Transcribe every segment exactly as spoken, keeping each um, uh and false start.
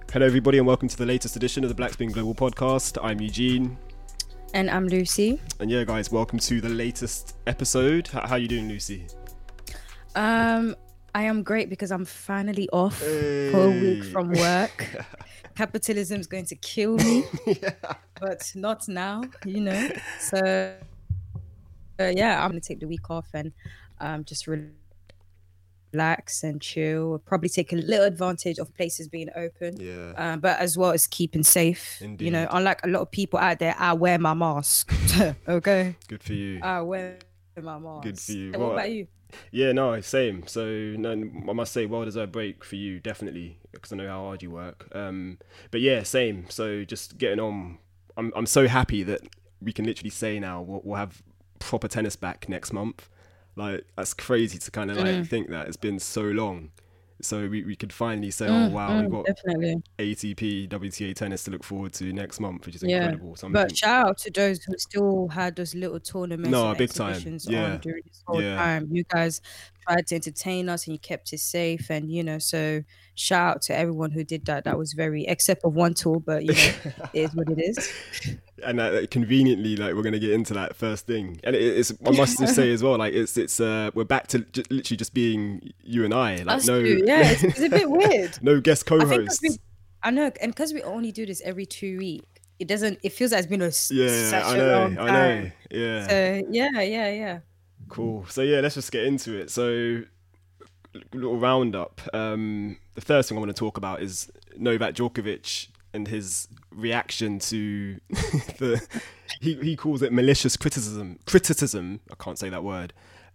Hello everybody and welcome to the latest edition of the Black Spin Global Podcast. I'm Eugene. And I'm Lucy. And yeah guys, welcome to the latest episode. How, how are you doing, Lucy? Um, I am great because I'm finally off hey. for a week from work. Capitalism is going to kill me, yeah. But not now, you know. So uh, yeah, I'm going to take the week off and um, just relax and chill. Probably take a little advantage of places being open, yeah. Uh, but as well as keeping safe. Indeed. You know, unlike a lot of people out there, I wear my mask. Okay. Good for you. I wear my mask. Good for you. Hey, well, what about you? Yeah, no, same. So no, I must say, well deserved break for you, definitely, because I know how hard you work. Um, but yeah, same. So just getting on. I'm I'm so happy that we can literally say now we'll, we'll have proper tennis back next month. Like that's crazy to kind of like mm. think that it's been so long. So we, we could finally say, mm, oh wow, mm, we've got definitely. A T P, W T A tennis to look forward to next month, which is yeah. incredible. So but shout out to those who still had those little tournaments no, and big exhibitions time. Yeah. on during this whole yeah. time. You guys tried to entertain us and you kept it safe, and you know, so shout out to everyone who did that. That was very, except for one tour, but you know, it is what it is. And uh, conveniently, like we're gonna get into that first thing, and it, it's I must just say as well, like it's it's uh we're back to j- literally just being you and I, like Us no, two. yeah, it's, it's a bit weird. No guest co-hosts. I, we, I know, and because we only do this every two weeks, it doesn't. It feels like it's been a yeah, such I a know, long time. I know, yeah. So yeah, yeah, yeah. Cool. So yeah, let's just get into it. So little roundup. Um, the first thing I want to talk about is Novak Djokovic and his reaction to the he he calls it malicious criticism criticism I can't say that word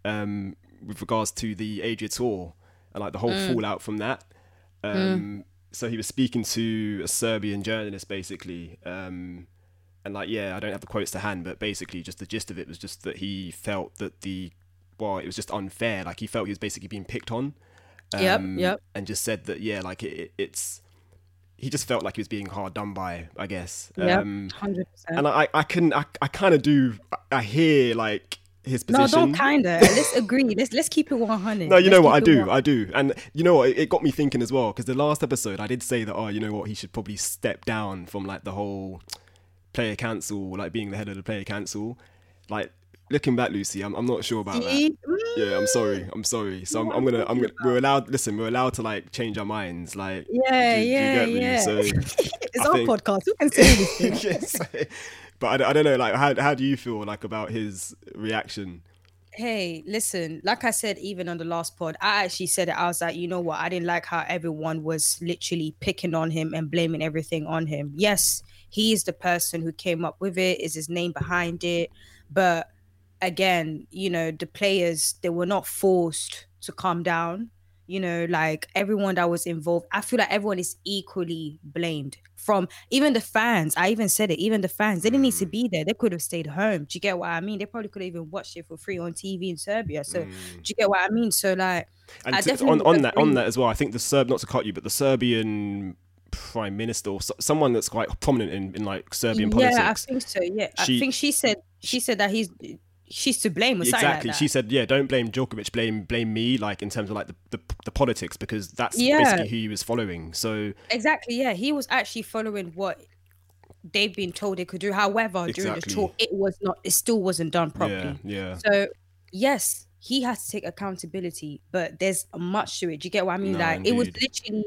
um with regards to the Adria Tour and like the whole mm. fallout from that. Um mm. So he was speaking to a Serbian journalist basically, um and like yeah I don't have the quotes to hand, but basically just the gist of it was just that he felt that the well it was just unfair, like he felt he was basically being picked on. Um, yep yep and just said that yeah like it, it, it's he just felt like he was being hard done by, I guess. Yeah, um, one hundred percent. And I, I can, I, I kind of do, I hear like his position. No, don't kinda. Let's agree. Let's let's keep it one hundred. No, you let's know what I do, one- I do, and you know what, it, it got me thinking as well, because the last episode I did say that, oh, you know what, he should probably step down from like the whole player council, like being the head of the player council, like. Looking back, Lucy, I'm I'm not sure about that. Yeah, I'm sorry. I'm sorry. So I'm, I'm gonna I'm gonna we're allowed. Listen, we're allowed to like change our minds. Like yeah, do, yeah, do you get yeah. Me? So it's I our think, podcast. Who can say anything? Yes, but I, I don't know. Like, how how do you feel like about his reaction? Hey, listen. Like I said, even on the last pod, I actually said it. I was like, you know what? I didn't like how everyone was literally picking on him and blaming everything on him. Yes, he is the person who came up with it. Is his name behind it? But again, you know, the players, they were not forced to calm down. You know, like everyone that was involved, I feel like everyone is equally blamed. From even the fans, I even said it, even the fans, they didn't need to be there. They could have stayed home. Do you get what I mean? They probably could have even watched it for free on T V in Serbia. So, mm. do you get what I mean? So, like, and I to, definitely on, on that, on that as well, I think the Serb, not to cut you, but the Serbian prime minister or so, someone that's quite prominent in, in like Serbian yeah, politics. Yeah, I think so. Yeah, she, I think she said she said that he's. She's to blame or exactly like that. She said yeah don't blame Djokovic, blame blame me, like in terms of like the the, the politics, because that's yeah. basically who he was following. So exactly yeah he was actually following what they've been told they could do. However, exactly. during the tour it was not it still wasn't done properly. Yeah, yeah. So yes, he has to take accountability, but there's much to it. Do you get what I mean? No, like indeed. It was literally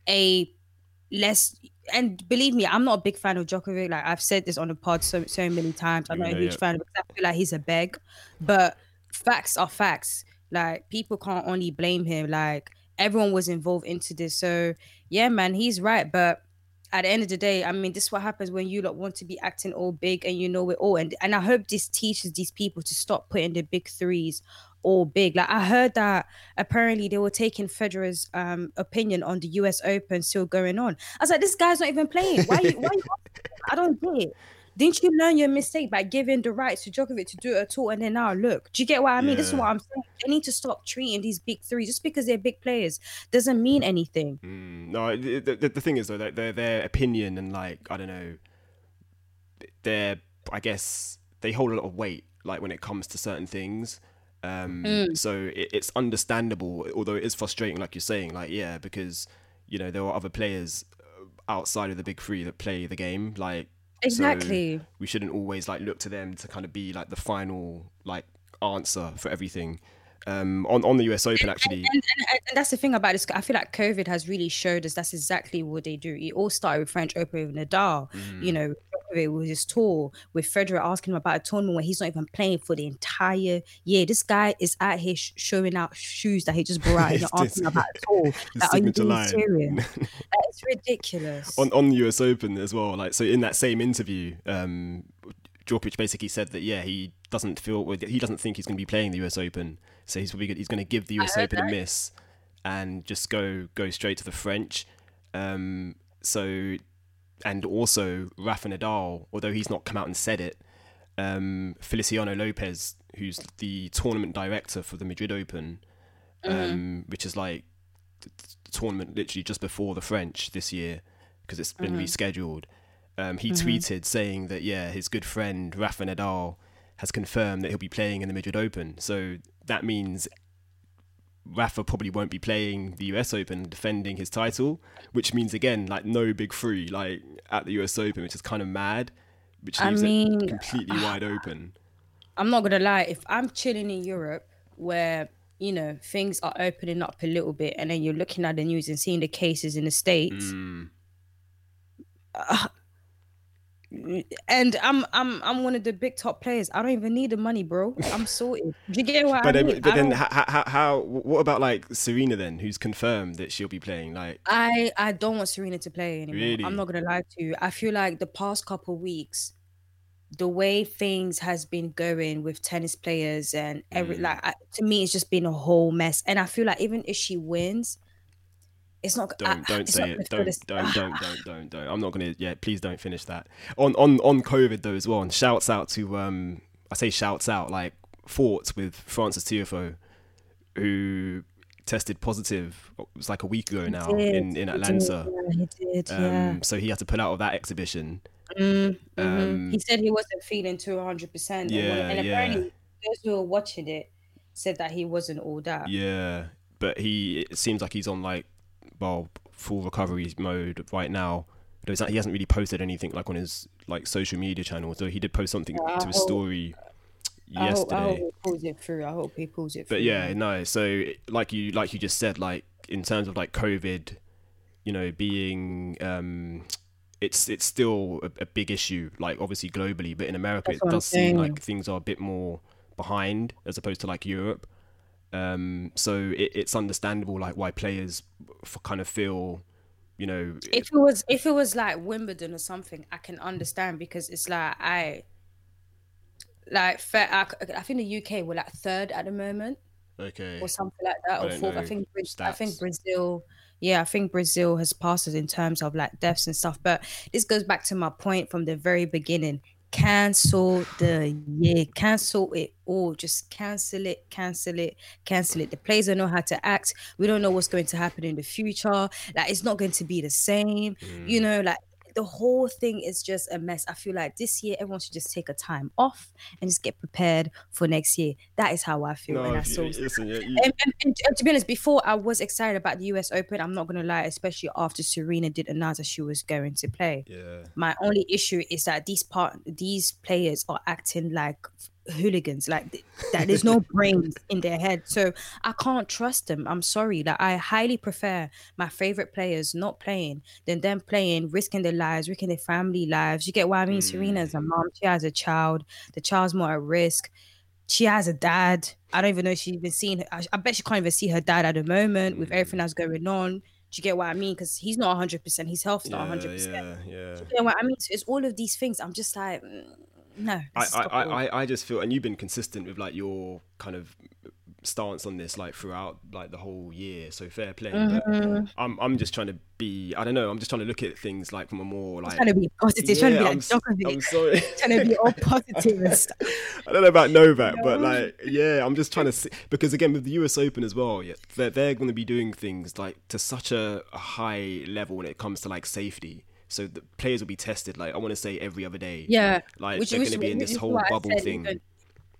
a less. And believe me, I'm not a big fan of Djokovic. Like I've said this on the pod so so many times. I'm not a huge fan of him because I feel like he's a beg. But facts are facts. Like people can't only blame him. Like everyone was involved into this. So yeah, man, he's right. But at the end of the day, I mean, this is what happens when you lot want to be acting all big and you know it all. And and I hope this teaches these people to stop putting the big threes all big. Like I heard that apparently they were taking Federer's um opinion on the U S Open still going on. I was like, this guy's not even playing. Why you why you I don't get it. Didn't you learn your mistake by giving the rights to Djokovic to do it at all? And then now look, do you get what I mean? Yeah. This is what I'm saying. They need to stop treating these big three just because they're big players doesn't mean anything. Mm, no, the, the, the thing is though, their their opinion and like I don't know, their I guess they hold a lot of weight like when it comes to certain things. Um, mm. So it, it's understandable, although it is frustrating, like you're saying, like, yeah, because, you know, there are other players outside of the big three that play the game. Like exactly, so we shouldn't always like look to them to kind of be like the final like answer for everything. Um, on on the U S Open, actually, and, and, and, and that's the thing about this. I feel like COVID has really showed us that's exactly what they do. It all started with French Open with Nadal. Mm. You know, with his tour, with Federer asking him about a tournament where he's not even playing for the entire year. This guy is out here sh- showing out shoes that he just brought out and asking about a tour. Like, are you being serious? It's ridiculous. On on the U S Open as well. Like, so in that same interview, um, Djokovic basically said that yeah, he doesn't feel he doesn't think he's going to be playing the U S Open, so he's probably he's going to give the U S Open that. a miss and just go go straight to the French. Um, so. And also Rafa Nadal, although he's not come out and said it, um, Feliciano Lopez, who's the tournament director for the Madrid Open, um, mm-hmm. which is like the tournament literally just before the French this year because it's been mm-hmm. rescheduled. Um, he mm-hmm. tweeted saying that yeah, his good friend Rafa Nadal has confirmed that he'll be playing in the Madrid Open. So that means Rafa probably won't be playing the U S Open, defending his title, which means again like no big three like at the U S Open, which is kind of mad, which leaves I mean, it completely wide open. I'm not gonna lie, if I'm chilling in Europe where you know things are opening up a little bit, and then you're looking at the news and seeing the cases in the States. Mm. Uh, And I'm I'm I'm one of the big top players. I don't even need the money, bro. I'm sorted. Do you get what but I then, mean? But I then, how, how how what about like Serena then, who's confirmed that she'll be playing? Like, I I don't want Serena to play anymore. Really? I'm not gonna lie to you. I feel like the past couple of weeks, the way things has been going with tennis players and every mm. like I, to me, it's just been a whole mess. And I feel like even if she wins. It's not. Don't uh, don't it's say not it. Don't don't don't don't don't don't. I'm not gonna. Yeah, please don't finish that. On on on COVID though as well. And shouts out to um. I say shouts out like thoughts with Francis Tiafoe, who tested positive. It was like a week ago now in in Atlanta. He did. Yeah, he did. Um, yeah. So he had to pull out of that exhibition. Mm-hmm. Um, he said he wasn't feeling to one hundred percent. Yeah, and yeah. apparently those who were watching it said that he wasn't all that. Yeah, but he. It seems like he's on like. Well, full recovery mode right now. But he hasn't really posted anything like on his like social media channel. So he did post something yeah, to his hope, story I yesterday. Hope, I hope he pulls it through. I hope he pulls it through. But yeah, no. So like you like you just said, like in terms of like COVID, you know, being um, it's it's still a, a big issue. Like obviously globally, but in America, That's it does seem like things are a bit more behind as opposed to like Europe. Um, so it, it's understandable, like why players f- kind of feel, you know, if it was if it was like Wimbledon or something, I can understand because it's like I, like I, I think the U K were like third at the moment, okay, or something like that, or fourth. I think I think Brazil, yeah, I think Brazil has passed us in terms of like deaths and stuff. But this goes back to my point from the very beginning. Cancel the year, cancel it all. Just cancel it, cancel it, cancel it. The players don't know how to act. We don't know what's going to happen in the future. Like it's not going to be the same. Mm. You know, like the whole thing is just a mess. I feel like this year everyone should just take a time off and just get prepared for next year. That is how I feel. No, and, I saw listen, yeah, you... and, and, and, and to be honest, before I was excited about the U S Open. I'm not gonna lie, especially after Serena did announce that she was going to play. Yeah. My only issue is that these part these players are acting like hooligans, like that there's no brains in their head, so I can't trust them. I'm sorry, that I highly prefer my favorite players not playing than them playing, risking their lives, risking their family lives. You get what I mean? mm. Serena's a mom, she has a child, the child's more at risk, she has a dad. I don't even know if she's even seen her. I, I bet she can't even see her dad at the moment mm. with everything that's going on. Do you get what I mean? Because he's not one hundred percent, his health's not yeah, one hundred percent. Yeah, yeah. Do you get what I mean? So it's all of these things. I'm just like, mm, no. I, I, I, I just feel, and you've been consistent with like your kind of stance on this like throughout like the whole year, so fair play. Mm-hmm. But I'm I'm just trying to be, I don't know, I'm just trying to look at things like from a more like trying to be positive, yeah, trying to be like Djokovic. I'm sorry, trying to be all positive and stuff. I don't know about Novak, no. but like yeah, I'm just trying to see, because again with the U S Open as well, yeah, they're they're going to be doing things like to such a, a high level when it comes to like safety. So the players will be tested, like I want to say every other day. Yeah, like which, they're going to be in this whole bubble thing. Even,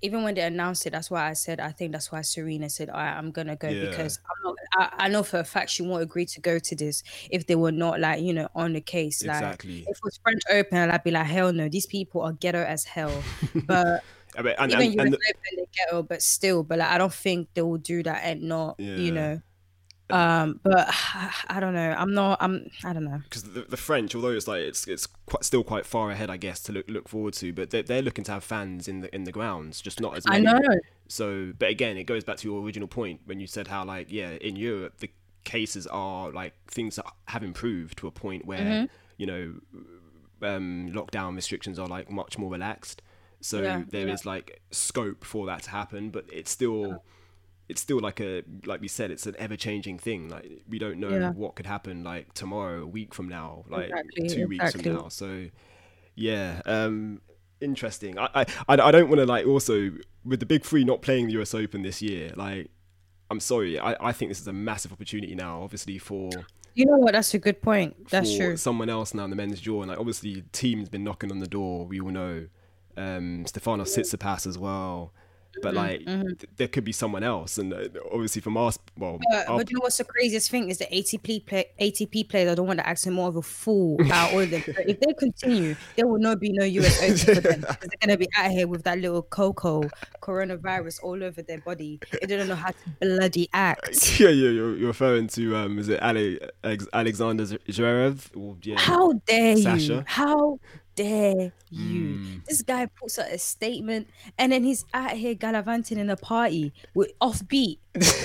even when they announced it, that's why I said I think that's why Serena said, "All right, I'm gonna go," Yeah, because I'm not. I, I know for a fact she won't agree to go to this if they were not like you know on the case. Like exactly. if it was French Open, I'd be like, hell no, these people are ghetto as hell. But I mean, and, even and, U S and Open, they ghetto, but still, but like I don't think they will do that and not you yeah. know. Um, but I don't know. I'm not. I'm. I don't know. Because the, the French, although it's like it's it's quite, still quite far ahead, I guess, to look look forward to. But they're, they're looking to have fans in the in the grounds, just not as I many. know. So, but again, it goes back to your original point when you said how like yeah, in Europe the cases are like things that have improved to a point where Mhm. you know um, lockdown restrictions are like much more relaxed. So Yeah, there yeah. is like scope for that to happen, but it's still it's still like a like we said, it's an ever changing thing. Like we don't know Yeah. what could happen like tomorrow, a week from now, like Exactly. two weeks from Exactly. now. So yeah, um, interesting. I I I don't want to like also with the big three not playing the U S Open this year. Like I'm sorry, I I think this is a massive opportunity now, obviously for. You know what? That's a good point. That's For true. someone else now in the men's draw, and like obviously the team's been knocking on the door. We all know, um, Stefanos Tsitsipas as well, but like Mm-hmm. th- there could be someone else, and uh, obviously from our sp- well, But, our, but you know what's the craziest thing is the A T P play, A T P players are the one that acting more of a fool out of all of them. So if they continue, there will not be no U S Open for them because they're gonna be out here with that little cocoa coronavirus all over their body. They don't know how to bloody act. yeah, yeah, you're, you're referring to um, is it Ale, Alex, Alexander Zverev? Or, yeah, How dare you? Sasha. How dare you? Mm. This guy puts out a statement and then he's out here gallivanting in a party with offbeat.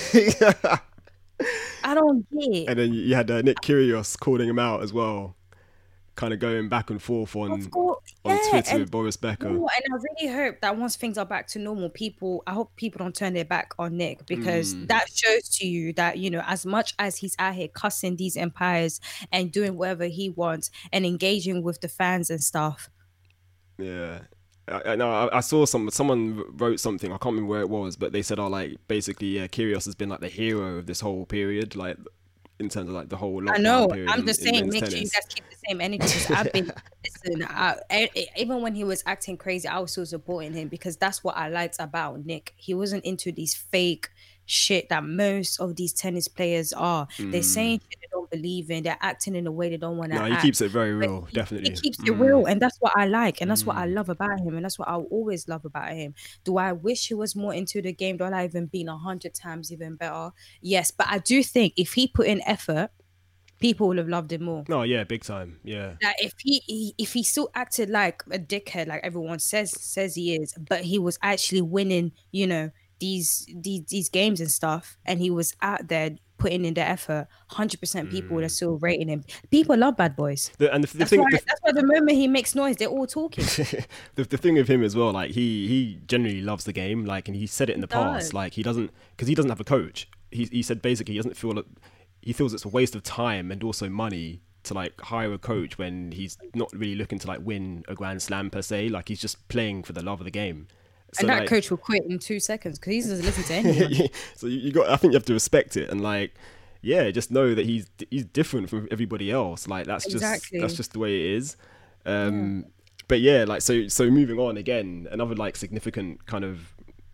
I don't get it. And then you had uh, Nick Kyrgios calling him out as well, kind of going back and forth on Of course, on yeah, Twitter and with Boris Becker. no, and I really hope that once things are back to normal, people, I hope people don't turn their back on Nick because Mm. that shows to you that, you know, as much as he's out here cussing these empires and doing whatever he wants and engaging with the fans and stuff. Yeah. I, I, no, I, I saw some someone wrote something, I can't remember where it was, but they said, oh, like basically yeah, Kyrgios has been like the hero of this whole period, like in terms of like the whole lockdown I know. period I'm in- just in saying, men's make sure you tennis. guys keep the same energy. 'Cause I've been, listen, I, I- even when he was acting crazy, I was still supporting him because that's what I liked about Nick. He wasn't into these fake shit that most of these tennis players are. They're saying shit they don't believe in. They're acting in a way they don't want to No, act. he keeps it very But real, he, definitely. he keeps it Mm. real, and that's what I like, and that's what I Mm. love about him, and that's what I'll always love about him. Do I wish he was more into the game? Do I like even been a hundred times even better? Yes, but I do think if he put in effort, people would have loved him more. No, yeah, big time. Yeah. That if he, he if he still acted like a dickhead, like everyone says says he is, but he was actually winning, you know, these these these games and stuff, and he was out there putting in the effort, hundred percent people would have still rating him. People love bad boys. The, and the, the That's thing, why. the, That's why the moment he makes noise, they're all talking. the, the thing with him as well, like he he generally loves the game, like, and he said it in the past, does. like he doesn't because he doesn't have a coach. He he said basically he doesn't feel that he feels it's a waste of time and also money to like hire a coach when he's not really looking to like win a Grand Slam per se. Like he's just playing for the love of the game. So, And that like, coach will quit in two seconds because he doesn't listen to anyone. so you, you got. I think you have to respect it and like, yeah, just know that he's he's different from everybody else. Like that's Exactly. just that's just the way it is. Um, But yeah, like so so moving on again, another like significant kind of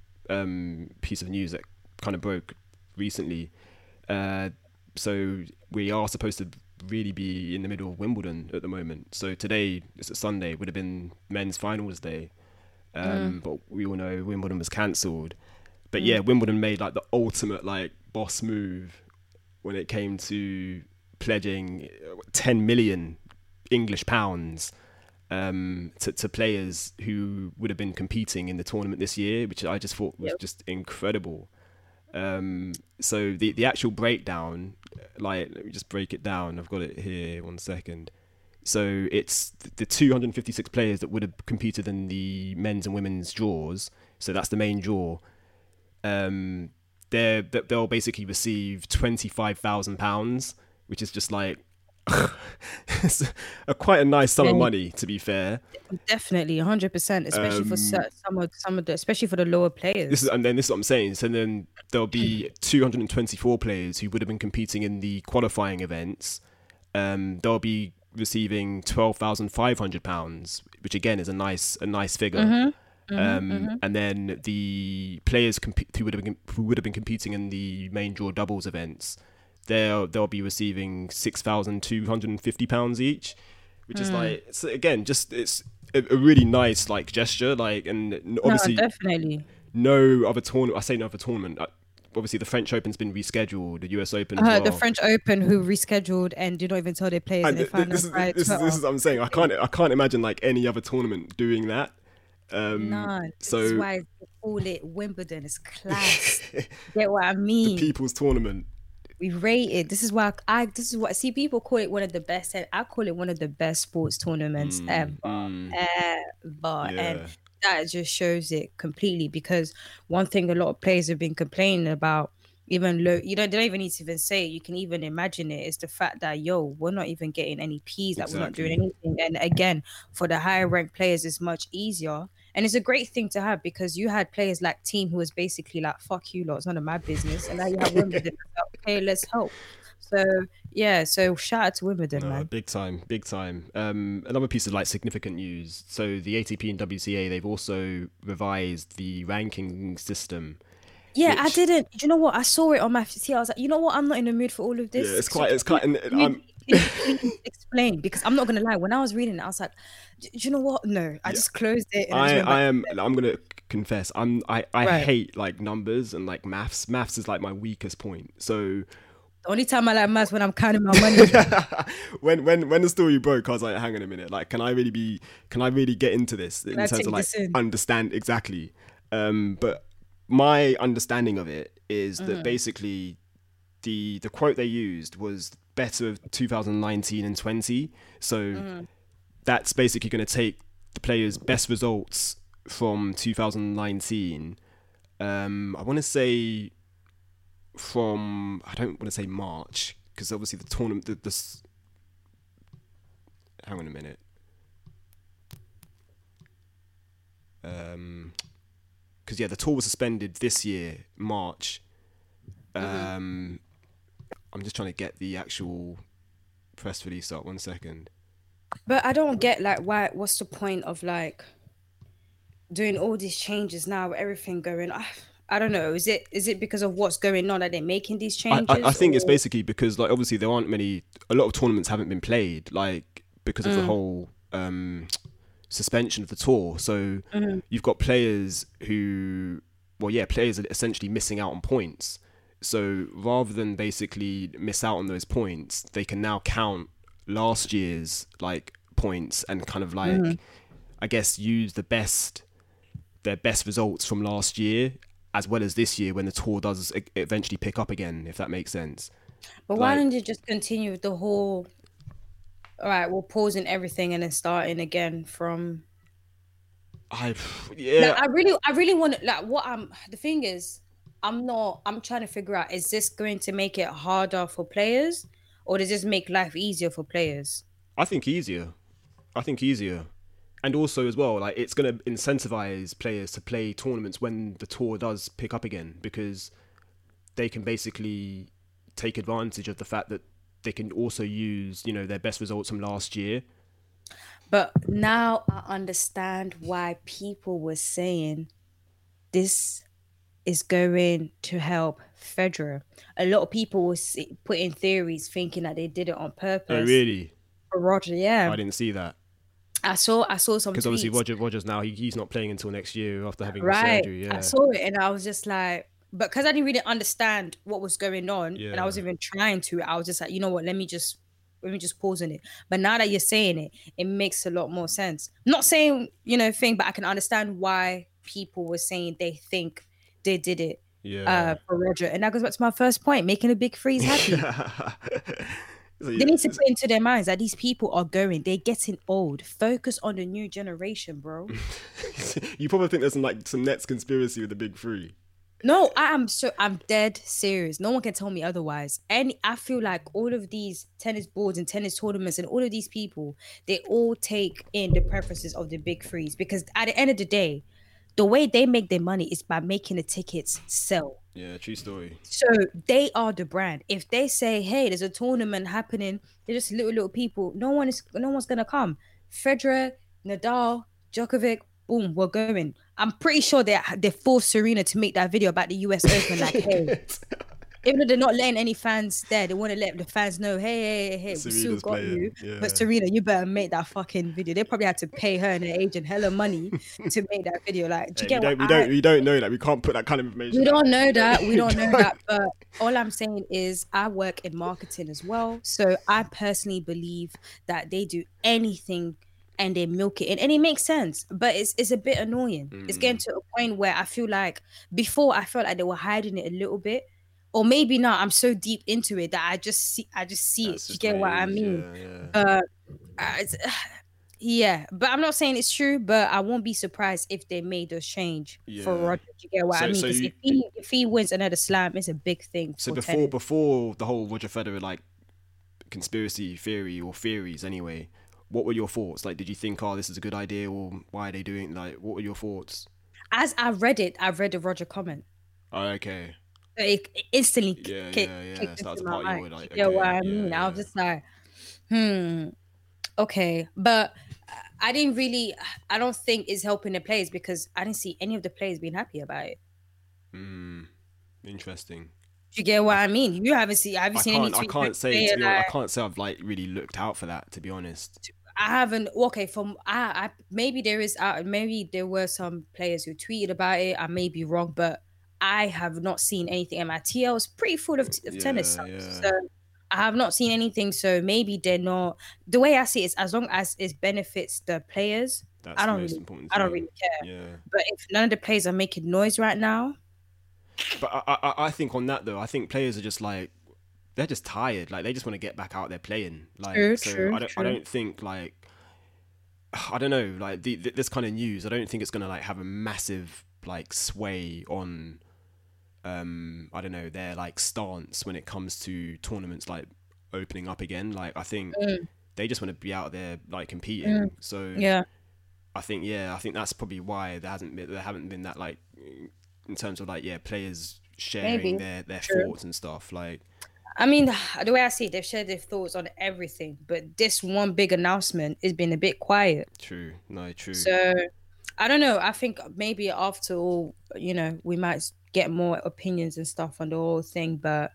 um, piece of news that kind of broke recently. Uh, so we are supposed to really be in the middle of Wimbledon at the moment. So today, it's a Sunday, would have been men's finals day. Um, but we all know Wimbledon was cancelled. But yeah, Wimbledon made like the ultimate like boss move when it came to pledging ten million English pounds um, to, to players who would have been competing in the tournament this year, which I just thought was Yep. just just incredible. Um, so the, the actual breakdown, like, let me just break it down. I've got it here, one second. So it's the two hundred fifty-six players that would have competed in the men's and women's draws. So that's the main draw. Um, they're, they'll basically receive twenty-five thousand pounds, which is just like it's a, quite a nice sum of Yeah. money, to be fair. Definitely, hundred percent, especially for Um, cer- some of some of the, especially for the lower players. This is, and then this is what I'm saying. So then there'll be two hundred twenty-four players who would have been competing in the qualifying events. Um, they'll be receiving twelve thousand five hundred pounds, which again is a nice a nice figure. Mhm. Mm-hmm, Um, mm-hmm. and then the players comp- who would have been who would have been competing in the main draw doubles events, they'll they'll be receiving six thousand two hundred and fifty pounds each, which is Mm. like, it's, again, just it's a, a really nice like gesture. Like, and No, obviously definitely. no other tournament. I say no other tournament. uh, Obviously, the French Open's been rescheduled, the U S Open as Uh, the well. French Open, who rescheduled and did not even tell their players, And and they th- th- found this out is via this is Twitter. this is what I'm saying. I can't I can't imagine like any other tournament doing that. Um, No, this is so why they call it Wimbledon. It's class. Get what I the mean? people's tournament. We rate it. This is why I. This is what see people call it one of the best. And I call it one of the best sports tournaments Mm, ever, mm, ever. And yeah, that just shows it completely. Because one thing a lot of players have been complaining about, even low, you know, they don't even need to even say it. You can even imagine it. Is the fact that yo, we're not even getting any P's. That we're not doing exactly. anything. And again, for the higher ranked players, it's much easier. And it's a great thing to have because you had players like Team who was basically like, fuck you lot, it's none of my business. And now you have Wimbledon, like, okay, let's help. So yeah, so shout out to Wimbledon, No, man. big time, big time. Um, another piece of like significant news. So the A T P and W C A, they've also revised the ranking system, Yeah, I which, didn't. You know what? I saw it on my see. I was like, you know what? I'm not in the mood for all of yeah, this. it's So quite, can it's you, quite, and can you, I'm, can you please explain? Because I'm not gonna lie. When I was reading it, I was like, do you know what? No, I yeah, just closed it and I just I, went I back. am, I'm gonna confess, I'm, I, I Right. hate like numbers and like maths. Maths is like my weakest point. So The only time I like maths when I'm counting my money. when when when the story broke, I was like, hang on a minute, like, can I really be, can I really get into this in Can I terms take of like this in? understand exactly? Um, but my understanding of it is that Mm-hmm. basically the the quote they used was better of two thousand nineteen and twenty. So Mm-hmm. that's basically going to take the players' best results from two thousand nineteen. Um, I want to say from, I don't want to say March, because obviously the tournament, the, this, hang on a minute. Um, because yeah, the tour was suspended this year, March. Um, I'm just trying to get the actual press release up. One second. But I don't get like why. What's the point of like doing all these changes now? With everything going, I, I don't know. Is it is it because of what's going on that they're making these I, I, I changes? think it's Or basically because like obviously there aren't many, a lot of tournaments haven't been played, like because of the whole um suspension of the tour. So you've got players who, well, yeah, players are essentially missing out on points. So rather than basically miss out on those points, they can now count last year's like points and kind of like, I guess, use the best, their best results from last year as well as this year when the tour does e- eventually pick up again, if that makes sense. but why Like, don't you just continue with the whole? All right, we're pausing everything and then starting again from. I, Like, yeah, I really, I really want to. Like, what I'm. The thing is, I'm not. I'm trying to figure out: is this going to make it harder for players, or does this make life easier for players? I think easier. I think easier. And also as well, like, it's going to incentivize players to play tournaments when the tour does pick up again, because they can basically take advantage of the fact that they can also use, you know, their best results from last year. But now I understand why people were saying this is going to help Federer. A lot of people were s- putting theories thinking that they did it on Oh, purpose really? for Roger. Yeah, I didn't see that. I saw I saw some Because obviously tweets. Roger Rogers now, he, he's not playing until next year after having the Right, surgery. I Yeah. saw it and I was just like, but because I didn't really understand what was going on, and I Yeah. wasn't even trying to, I was just like, you know what, let me just let me just pause on it. But now that you're saying it, it makes a lot more sense. Not saying, you know, thing, but I can understand why people were saying they think they did it uh Yeah. for Roger. And that goes back to my first point, making the big freeze happy. So, They yeah, need to put into their minds that these people are going, they're getting old. Focus on the new generation, bro. you probably think there's some like some Nets conspiracy with the big three. No, I am so I'm dead serious. No one can tell me otherwise. And I feel like all of these tennis boards and tennis tournaments and all of these people, they all take in the preferences of the big threes because at the end of the day, the way they make their money is by making the tickets sell. Yeah, true story. So they are the brand. If they say, "Hey, there's a tournament happening," they're just little little people. No one is, no one's gonna come. Federer, Nadal, Djokovic. boom, we're going. I'm pretty sure they they forced Serena to make that video about the U S Open. Like, hey, even though they're not letting any fans there, they want to let the fans know, hey, hey, hey, hey we still got playing. you. Yeah. But Serena, you better make that fucking video. They probably had to pay her and her agent hella money to make that video. Like, do you hey, get we what don't, we I, don't, we don't know that. We can't put that kind of information. We don't know that. We don't know that. But all I'm saying is, I work in marketing as well. So I personally believe that they do anything and they milk it in, and it makes sense, but it's it's a bit annoying. Mm. It's getting to a point where I feel like before I felt like they were hiding it a little bit, or maybe now I'm so deep into it that I just see I just see That's it. You get what I mean? Yeah, yeah. But uh, it's, uh, yeah, but I'm not saying it's true. But I won't be surprised if they made a change yeah. for Roger. You get what so, I mean? Because so if he if he wins another slam, it's a big thing. So for before tennis. before the whole Roger Federer like conspiracy theory or theories anyway. What were your thoughts? Like, did you think, oh, this is a good idea, or why are they doing? Like, what were your thoughts? As I read it, I read the Roger comment. Oh, okay. So it instantly yeah, kick, yeah, yeah. kicked Started into to my mind. like, you know okay, what I yeah, mean? yeah. I was just like, hmm, okay. But I didn't really, I don't think it's helping the players because I didn't see any of the players being happy about it. Hmm, interesting. You get what I mean? You haven't seen. Have you seen any? I can't say. To be honest, I can't say I've like really looked out for that. To be honest, I haven't. Okay, from I, I maybe there is. Uh, maybe there were some players who tweeted about it. I may be wrong, but I have not seen anything. And my T L is pretty full of, of yeah, tennis stuff, yeah. so I have not seen anything. So maybe they're not. The way I see it is, as long as it benefits the players, That's I don't the most really. important I don't thing. really care. Yeah. But if none of the players are making noise right now. But I, I, I think on that though, I think players are just like, they're just tired. Like they just want to get back out there playing. Like true, so, true, I don't, true. I don't think like, I don't know, like the, the, this kind of news. I don't think it's gonna like have a massive like sway on, um, I don't know, their like stance when it comes to tournaments like opening up again. Like I think mm. they just want to be out there like competing. Mm. So yeah, I think yeah, I think that's probably why there hasn't been, there haven't been that like. In terms of like yeah players sharing Maybe. their their True. thoughts and stuff like I mean the way I see it, they've shared their thoughts on everything, but this one big announcement has been a bit quiet. True no true so I don't know, I think maybe after all, you know, we might get more opinions and stuff on the whole thing, but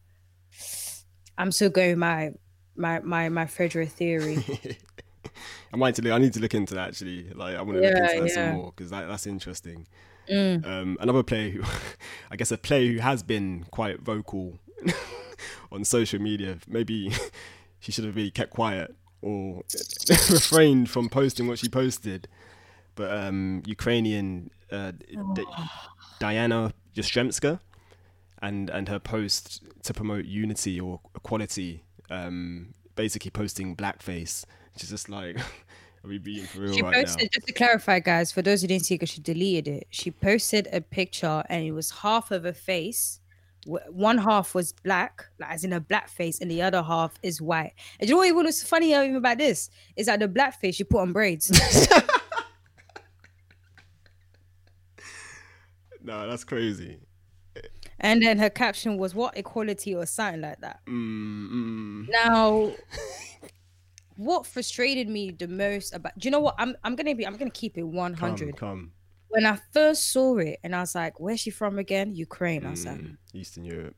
I'm still going my my my my Federer theory. I might to look, I need to look into that actually. Like I want to yeah, look into that yeah. some more because that, that's interesting. Mm. Um, another player who, I guess, a player who has been quite vocal on social media. Maybe she should have really kept quiet or refrained from posting what she posted. But um, Ukrainian uh, oh. D- Diana Yastremska and and her post to promote unity or equality, um, basically posting blackface. She's just like. Are we being for real she right posted, now? Just to clarify, guys, for those who didn't see it, because she deleted it. She posted a picture and it was half of her face. One half was black, like as in a black face, and the other half is white. And you know what even was funny even about this? Is that the black face she put on braids. No, that's crazy. And then her caption was what equality or something like that. Mm, mm. Now. What frustrated me the most about, do you know what? I'm I'm gonna be I'm gonna keep it one hundred. Come, come. When I first saw it, and I was like, "Where's she from again?" Ukraine. Mm, I was like, Eastern Europe.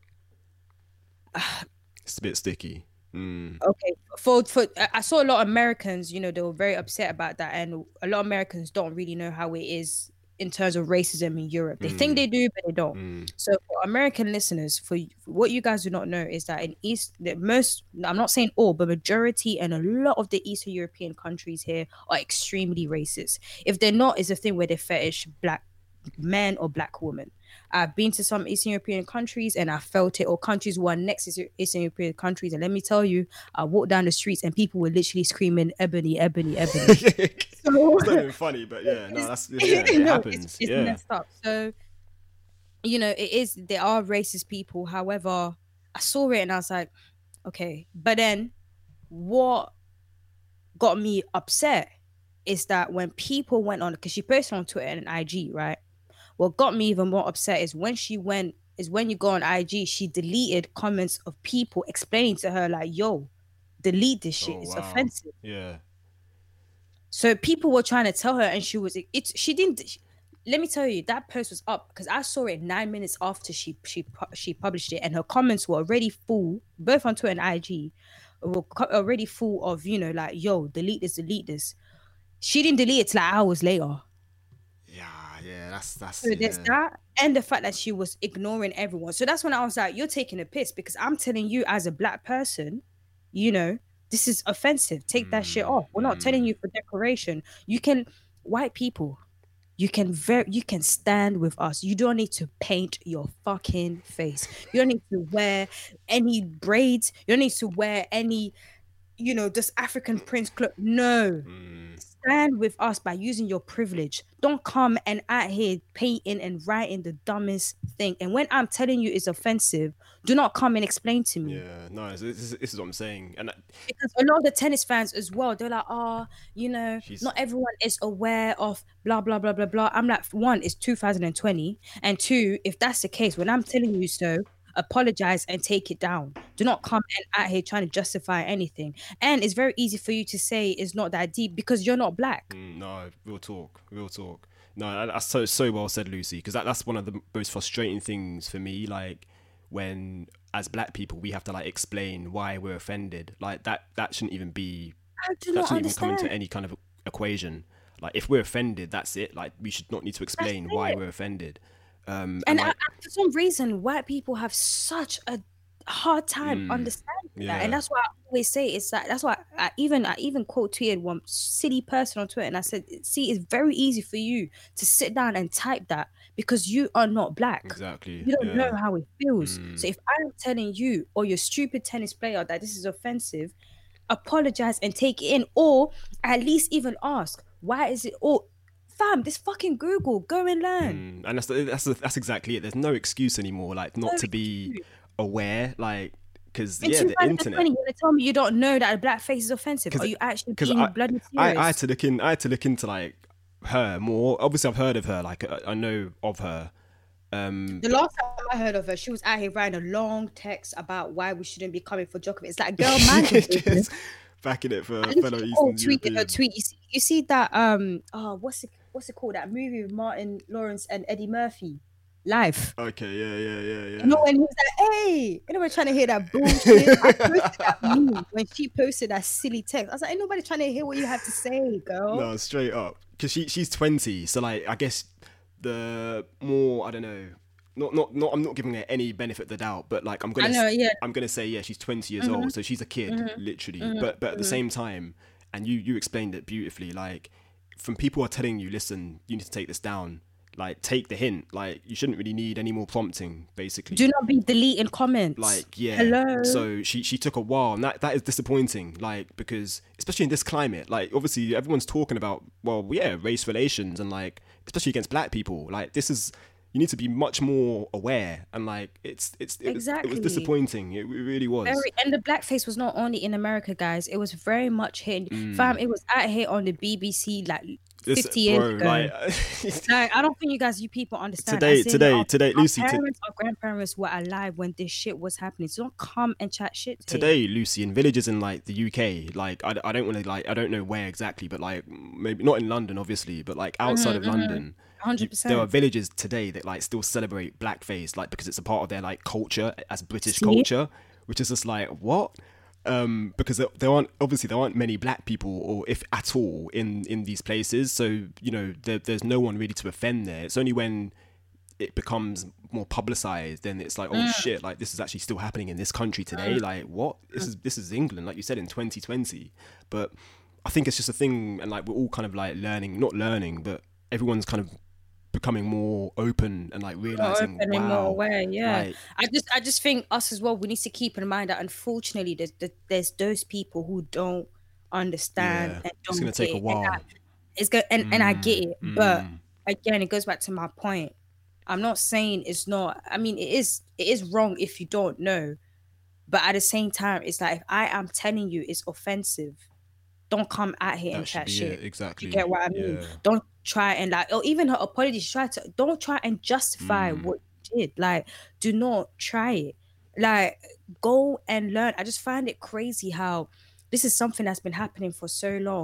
It's a bit sticky. Mm. Okay, for for I saw a lot of Americans. You know, they were very upset about that, and a lot of Americans don't really know how it is in terms of racism in Europe. They mm. think they do, but they don't. Mm. So for American listeners, for, for what you guys do not know is that in East, the most, I'm not saying all, but majority and a lot of the Eastern European countries here are extremely racist. If they're not, it's a thing where they fetish black men or black women. I've been to some Eastern European countries and I felt it, or countries who are next to Eastern European countries. And let me tell you, I walked down the streets and people were literally screaming, ebony, ebony, ebony. So, it's not even funny, but yeah, no, that's, yeah, it no, happens. It's, it's yeah. messed up. So, you know, it is, there are racist people. However, I saw it and I was like, okay. But then what got me upset is that when people went on, because she posted on Twitter and I G, right? What got me even more upset is when she went, is when you go on I G, she deleted comments of people explaining to her like, yo, delete this shit. Oh, it's wow. offensive. Yeah. So people were trying to tell her, and she was it's she didn't. She, let me tell you, that post was up because I saw it nine minutes after she she she published it, and her comments were already full, both on Twitter and I G, were already full of, you know, like, yo, delete this, delete this. She didn't delete it till like hours later. Yeah, yeah, that's that's. So yeah. there's that, and the fact that she was ignoring everyone. So that's when I was like, you're taking a piss, because I'm telling you as a black person, you know, this is offensive. Take that shit off. We're not telling you for decoration. You can, white people, you can very you can stand with us. You don't need to paint your fucking face. You don't need to wear any braids. You don't need to wear any, you know, this African prince cloak. No. Mm. Stand with us by using your privilege. Don't come and out here painting and writing the dumbest thing. And when I'm telling you it's offensive, do not come and explain to me. Yeah, no, this is, this is what I'm saying. And that, because a lot of the tennis fans as well, they're like, oh, you know, not everyone is aware of blah, blah, blah, blah, blah. I'm like, one, it's two thousand twenty. And two, if that's the case, when I'm telling you so, apologize and take it down. Do not come and out here trying to justify anything. And it's very easy for you to say it's not that deep because you're not black. Mm, no, real talk, real talk. No, that's so so well said, Lucy, because that, that's one of the most frustrating things for me. Like when, as black people, we have to like explain why we're offended. Like that that shouldn't even be. I do that not shouldn't understand. even come into any kind of equation. Like if we're offended, that's it. Like we should not need to explain why we're offended. Um, and and like, I, for some reason, white people have such a hard time mm, understanding yeah. that, and that's why I always say it's like that's why I even I even quote tweeted one silly person on Twitter, and I said, "See, it's very easy for you to sit down and type that because you are not black. Exactly, you don't yeah. know how it feels. Mm. So if I'm telling you or your stupid tennis player that this is offensive, apologize and take it in, or at least even ask why is it or." Fam, this fucking Google, go and learn. Mm, and that's that's that's exactly it. There's no excuse anymore, like not no to be excuse. aware, like because In yeah, the internet. You're gonna tell me you don't know that a blackface is offensive? Are you actually being I, bloody serious? I, I had to look in. I had to look into like her more. Obviously, I've heard of her. Like I, I know of her. Um, the last time I heard of her, she was out here writing a long text about why we shouldn't be coming for Djokovic. It's like, girl, man. Backing it for I fellow Eastern oh, tweeted European. her tweet. You see, you see that um oh what's it what's it called, that movie with Martin Lawrence and Eddie Murphy, Life. Okay, yeah, yeah, yeah, yeah. You know when he was like, hey, ain't nobody trying to hear that bullshit. I posted that meme when she posted that silly text. I was like, ain't nobody trying to hear what you have to say, girl. No, straight up, because she she's twenty, so like I guess the more I don't know. Not, not, not. I'm not giving her any benefit of the doubt, but like I'm gonna, I know, yeah. I'm gonna say, yeah, she's twenty years mm-hmm. old, so she's a kid, mm-hmm. literally. Mm-hmm. But, but at the mm-hmm. same time, and you, you explained it beautifully. Like, from people who are telling you, listen, you need to take this down. Like, take the hint. Like, you shouldn't really need any more prompting. Basically, do not be deleting comments. Like, yeah. Hello. So she, she took a while, and that, that is disappointing. Like, because especially in this climate, like, obviously everyone's talking about, well, yeah, race relations, and like, especially against black people. Like, this is. You need to be much more aware, and like it's it's it, exactly. was, it was disappointing. It, it really was. Very, and the blackface was not only in America, guys. It was very much hitting. Mm. Fam, it was out here on the B B C like fifty this, years bro, ago. Like, like, I don't think you guys, you people understand. Today, today, our, today, our Lucy. Parents, our grandparents were alive when this shit was happening. So don't come and chat shit to today, you. Lucy. In villages in like the U K, like I, I don't want to like I don't know where exactly, but like maybe not in London, obviously, but like outside mm-hmm, of London. one hundred percent. There are villages today that like still celebrate blackface, like because it's a part of their like culture as British See? culture, which is just like what? Um, because there, there aren't obviously there aren't many black people, or if at all, in in these places. So you know there, there's no one really to offend there. It's only when it becomes more publicized, then it's like, oh mm. shit, like this is actually still happening in this country today. Mm. Like what? This is this is England, like you said, in twenty twenty. But I think it's just a thing, and like we're all kind of like learning, not learning, but everyone's kind of becoming more open and like realizing more, wow, more aware. Yeah, like, I just I just think us as well, we need to keep in mind that unfortunately there's there's those people who don't understand, yeah, and don't it's gonna take it. a while. And I, it's good, and, mm, and I get it, mm. but again, it goes back to my point. I'm not saying it's not. I mean, it is it is wrong if you don't know, but at the same time, it's like if I am telling you it's offensive, don't come out here that and chat shit. It, exactly. You get what I mean? Yeah. Don't try and like, or even her apologies, try to don't try and justify mm. what you did. Like, do not try it. Like, go and learn. I just find it crazy how this is something that's been happening for so long,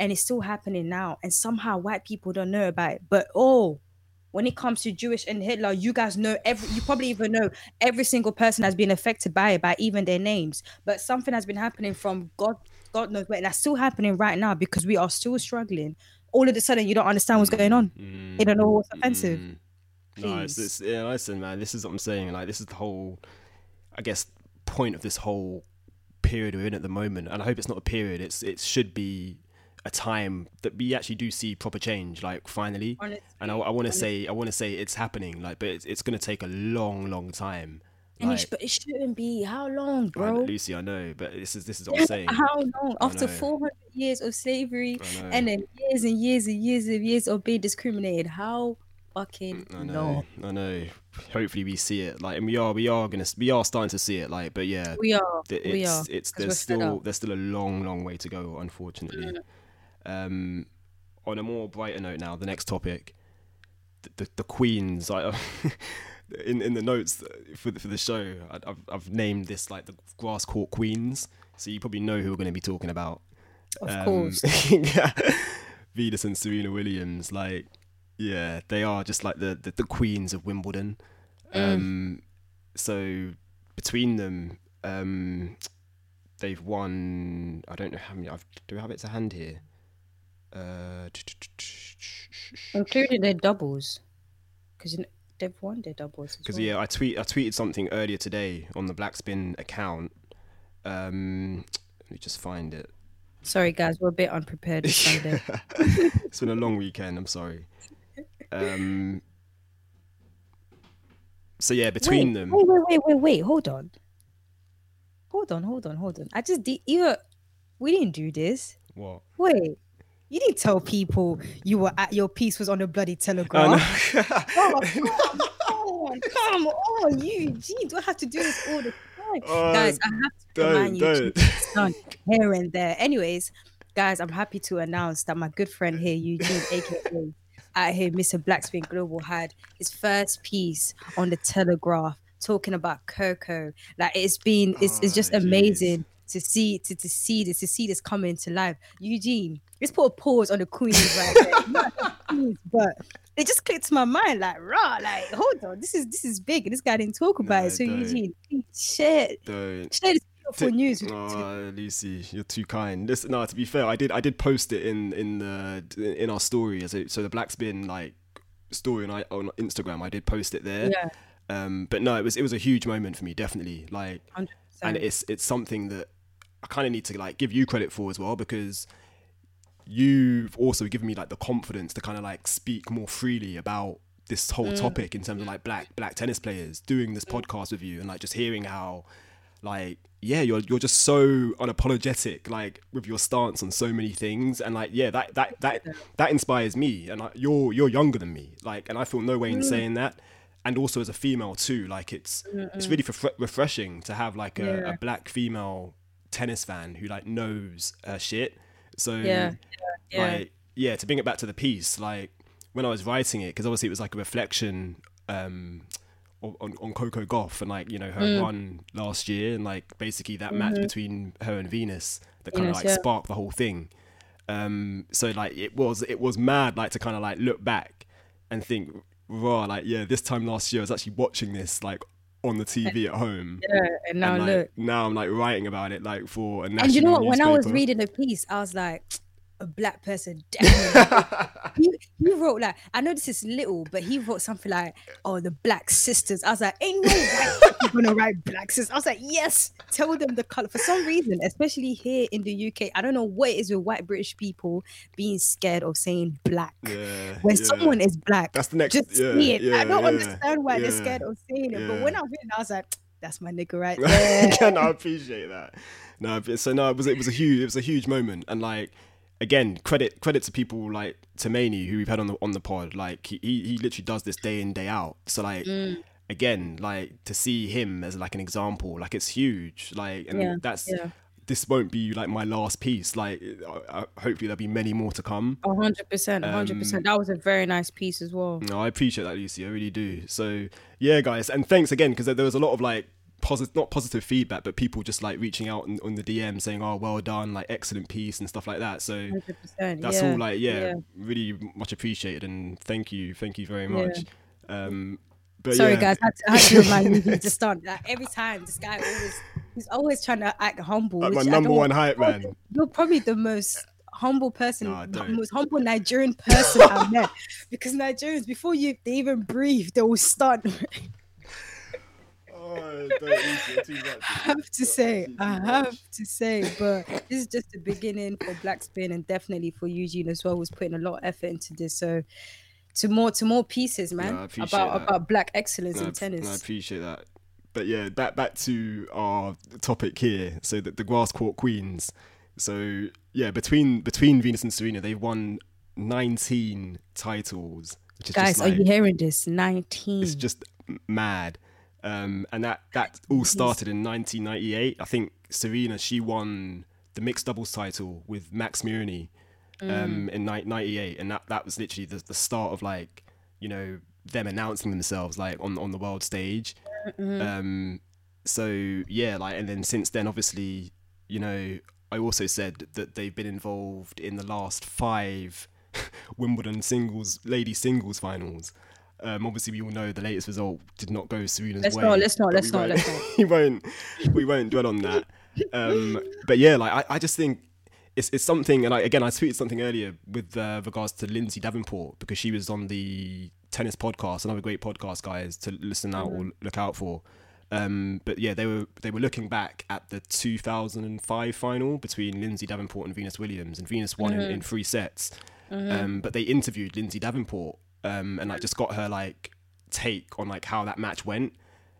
and it's still happening now. And somehow white people don't know about it. But oh, when it comes to Jewish and Hitler, you guys know every, you probably even know every single person has been affected by it, by even their names. But something has been happening from God, God knows where, and that's still happening right now because we are still struggling. All of a sudden, you don't understand what's going on. Mm, you don't know what's offensive. Mm, no, it's, it's, yeah, listen, man, this is what I'm saying. Like, this is the whole, I guess, point of this whole period we're in at the moment. And I hope it's not a period. It's it should be a time that we actually do see proper change, like finally. Honestly, and I, I want to say, I want to say it's happening, like, but it's, it's going to take a long, long time. And like, it, but it shouldn't be. How long, bro? I, Lucy, I know, but this is this is what I'm saying. How long? After four hundred years of slavery, and then years and years and years and years of being discriminated, how fucking I know, long? I know. Hopefully we see it, like, and we are, we are gonna, we are starting to see it, like, but yeah, we are, it's, we are. It's there's still there's still a long, long way to go, unfortunately. Mm. Um, on a more brighter note now, the next topic, the the, the Queens. I, in in the notes for the, for the show, I, I've I've named this like the Grass Court Queens, so you probably know who we're going to be talking about. Of um, course, Venus and Serena Williams. Like, yeah, they are just like the the, the queens of Wimbledon. Mm. Um, so between them, um, they've won. I don't know how many. I've, do I have it to hand here? Uh, including their doubles, because they've won their doubles. Because well. yeah, I tweet I tweeted something earlier today on the Blackspin account. Um, let me just find it. Sorry, guys, we're a bit unprepared this Sunday. It's been a long weekend. I'm sorry. Um. So yeah, between wait, them. Wait, wait, wait, wait, wait. Hold on. Hold on, hold on, hold on. I just de- you. We didn't do this. What? Wait. You didn't tell people you were at your piece was on the bloody Telegraph. Oh, no. oh, come on, come on, you. Gee, do I have to do this all the time? Uh, guys, I have to remind you to here and there. Anyways, guys, I'm happy to announce that my good friend here, Eugene, aka out here, Mister Blackspin Global, had his first piece on the Telegraph talking about Coco. Like, it's been, it's, oh, it's just geez. amazing. To see to, to see this to see this coming to life. Eugene, let's put a pause on the Queens right there. Not the Queens, but it just clicked to my mind like raw. Like, hold on, this is this is big. This guy didn't talk about no, it. So don't. Eugene, share don't. share this beautiful T- news. Oh, Lucy, you're too kind. Listen, no, to be fair, I did I did post it in in the in our story as it, so the Blackspin like story on on Instagram. I did post it there. Yeah. Um, but no, it was it was a huge moment for me, definitely. Like, one hundred percent. And it's it's something that I kind of need to like give you credit for as well, because you've also given me like the confidence to kind of like speak more freely about this whole mm. topic in terms of like black black tennis players, doing this mm. podcast with you and like just hearing how like yeah you're you're just so unapologetic like with your stance on so many things, and like yeah that that that that inspires me, and like, you're you're younger than me, like, and I feel no way in mm. saying that. And also as a female too, like it's Mm-mm. it's really f- refreshing to have like a, yeah. a black female tennis fan who like knows her shit. So yeah. Yeah. like yeah to bring it back to the piece, like when I was writing it, because obviously it was like a reflection um on, on Coco Gauff and like, you know, her mm. run last year, and like basically that mm-hmm. match between her and Venus that kind of like yeah. sparked the whole thing. Um so like it was it was mad like to kind of like look back and think raw like yeah this time last year I was actually watching this like on the T V at home. Yeah, and now and, like, look. Now I'm like writing about it like for a national And you know what? Newspaper. When I was reading the piece, I was like, a black person definitely. he, he wrote like, I know this is little, but he wrote something like, oh, the black sisters. I was like, ain't no white people gonna write black sisters. I was like, yes, tell them the color. For some reason, especially here in the U K, I don't know what it is with white British people being scared of saying black. Yeah, when yeah. someone is black, that's the next. Just yeah, see it. Yeah, I don't yeah, understand why yeah, they're scared of saying it. yeah. But when I read it, I was like, that's my nigga right there. No, I appreciate that. No, so no, it was it was a huge it was a huge moment, and like. Again, credit credit to people like Tumaini, who we've had on the on the pod. Like he he literally does this day in day out. So like mm. again, like to see him as like an example, like it's huge. Like and yeah, that's yeah. this won't be like my last piece. Like uh, hopefully there'll be many more to come. A hundred percent, a hundred percent. That was a very nice piece as well. No, I appreciate that, Lucy. I really do. So yeah, guys, and thanks again, because there was a lot of like positive, not positive feedback, but people just like reaching out on, on the D M saying, "Oh, well done, like excellent piece" and stuff like that. So one hundred percent, that's yeah, all like, yeah, yeah, really much appreciated, and thank you, thank you very yeah. much. Um, but Sorry, yeah. guys, I had to, I had to remind you to start. Like, every time, this guy always, he's always trying to act humble. Like my which I number don't- one hype man. You're probably the most humble person, No, I the don't. most humble Nigerian person I've met. Because Nigerians, before you they even breathe, they will start. Oh, don't eat too much. I have to say, I have to say, but this is just the beginning for Black Spin, and definitely for Eugene as well, who's putting a lot of effort into this. So to more to more pieces, man, No, I appreciate about that. about Black excellence No, in tennis. no, I appreciate that. But yeah, back back to our topic here. So the, the grass court queens. So yeah, between between Venus and Serena, they've won nineteen titles, which is Guys, just like, are you hearing this? nineteen. it's just mad. Um, and that that all started in nineteen ninety-eight. I think Serena, she won the mixed doubles title with Max Mirny um, in ninety-eight, and that that was literally the, the start of like, you know, them announcing themselves like on on the world stage. Mm-hmm. Um, so yeah, like, and then since then, obviously, you know, I also said that they've been involved in the last five Wimbledon singles, lady singles finals. Um, obviously, we all know the latest result did not go Serena's Let's way. not, let's not, but let's we not, won't- let's not. we won't, we won't dwell on that. Um, but yeah, like I, I just think it's it's something, and I, again, I tweeted something earlier with uh, regards to Lindsay Davenport, because she was on the Tennis Podcast, another great podcast, guys, to listen out or look out for. Um, but yeah, they were they were looking back at the two thousand five final between Lindsay Davenport and Venus Williams, and Venus won in, in three sets. Um, but they interviewed Lindsay Davenport um, and like just got her like take on like how that match went.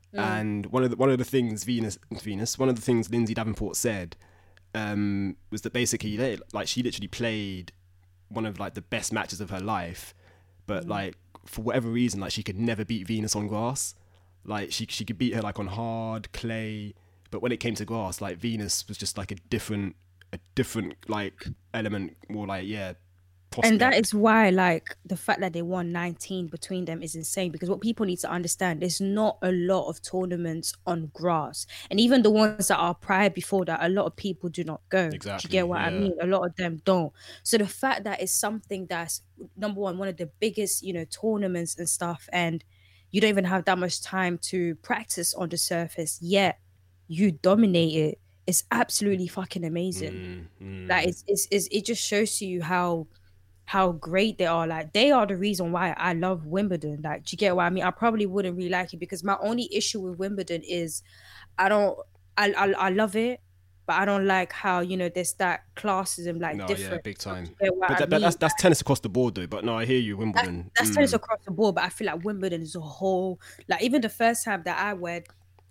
And one of the one of the things Venus Venus one of the things Lindsay Davenport said um, was that basically they, like she literally played one of like the best matches of her life, but like for whatever reason, like she could never beat Venus on grass. Like she she could beat her like on hard clay, but when it came to grass, like Venus was just like a different a different like element, more like yeah. Prospect. And that is why, like, the fact that they won nineteen between them is insane, because what people need to understand, there's not a lot of tournaments on grass. And even the ones that are prior before that, a lot of people do not go. Exactly. Do you get what yeah. I mean? A lot of them don't. So the fact that it's something that's, number one, one of the biggest, you know, tournaments and stuff, and you don't even have that much time to practice on the surface, yet you dominate it. It's absolutely fucking amazing. Mm, mm. Like, it's, it's, it's, it just shows to you how how great they are. Like, they are the reason why I love Wimbledon. Like, do you get what I mean? I probably wouldn't really like it, because my only issue with Wimbledon is I don't I I, I love it, but I don't like how, you know, there's that classism, like, No, different. yeah, big time. Do you get what But I that, that- mean? that's that's tennis across the board though. But no, I hear you, Wimbledon. That's Mm. tennis across the board, but I feel like Wimbledon is a whole, like, even the first time that I went,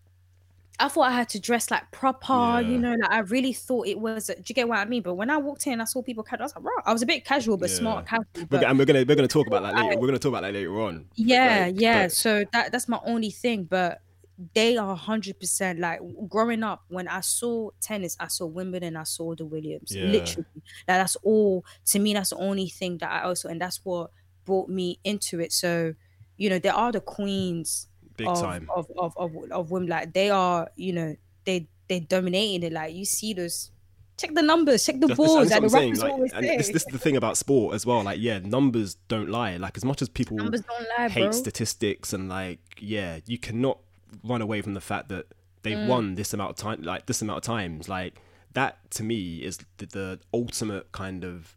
I thought I had to dress like proper, Yeah. you know, like I really thought it was. Do you get what I mean? But when I walked in, I saw people casual. I was like, right. I was a bit casual, but Yeah. smart casual. We're, But go- and we're gonna we're gonna talk about that later. We're gonna talk about that later on. yeah, Like, yeah. but- So that that's my only thing. But they are one hundred percent like, growing up, when I saw tennis, I saw Wimbledon, I saw the Williams. Yeah. Literally. Like, that's all, to me, that's the only thing that I also, and that's what brought me into it. So, you know, they are the queens Big of, time. of of of of Wimbledon. Like, they are, you know, they they dominating it. Like, you see those, check the numbers, check the That's, boards. that's Like, what the I'm saying. rappers Like, always and say. this, this is the thing about sport as well. Like, yeah, numbers don't lie. Like, as much as people Numbers don't lie, hate bro. statistics and like, yeah, you cannot run away from the fact that they've Mm. won this amount of time, like this amount of times. Like, that to me is the, the ultimate kind of,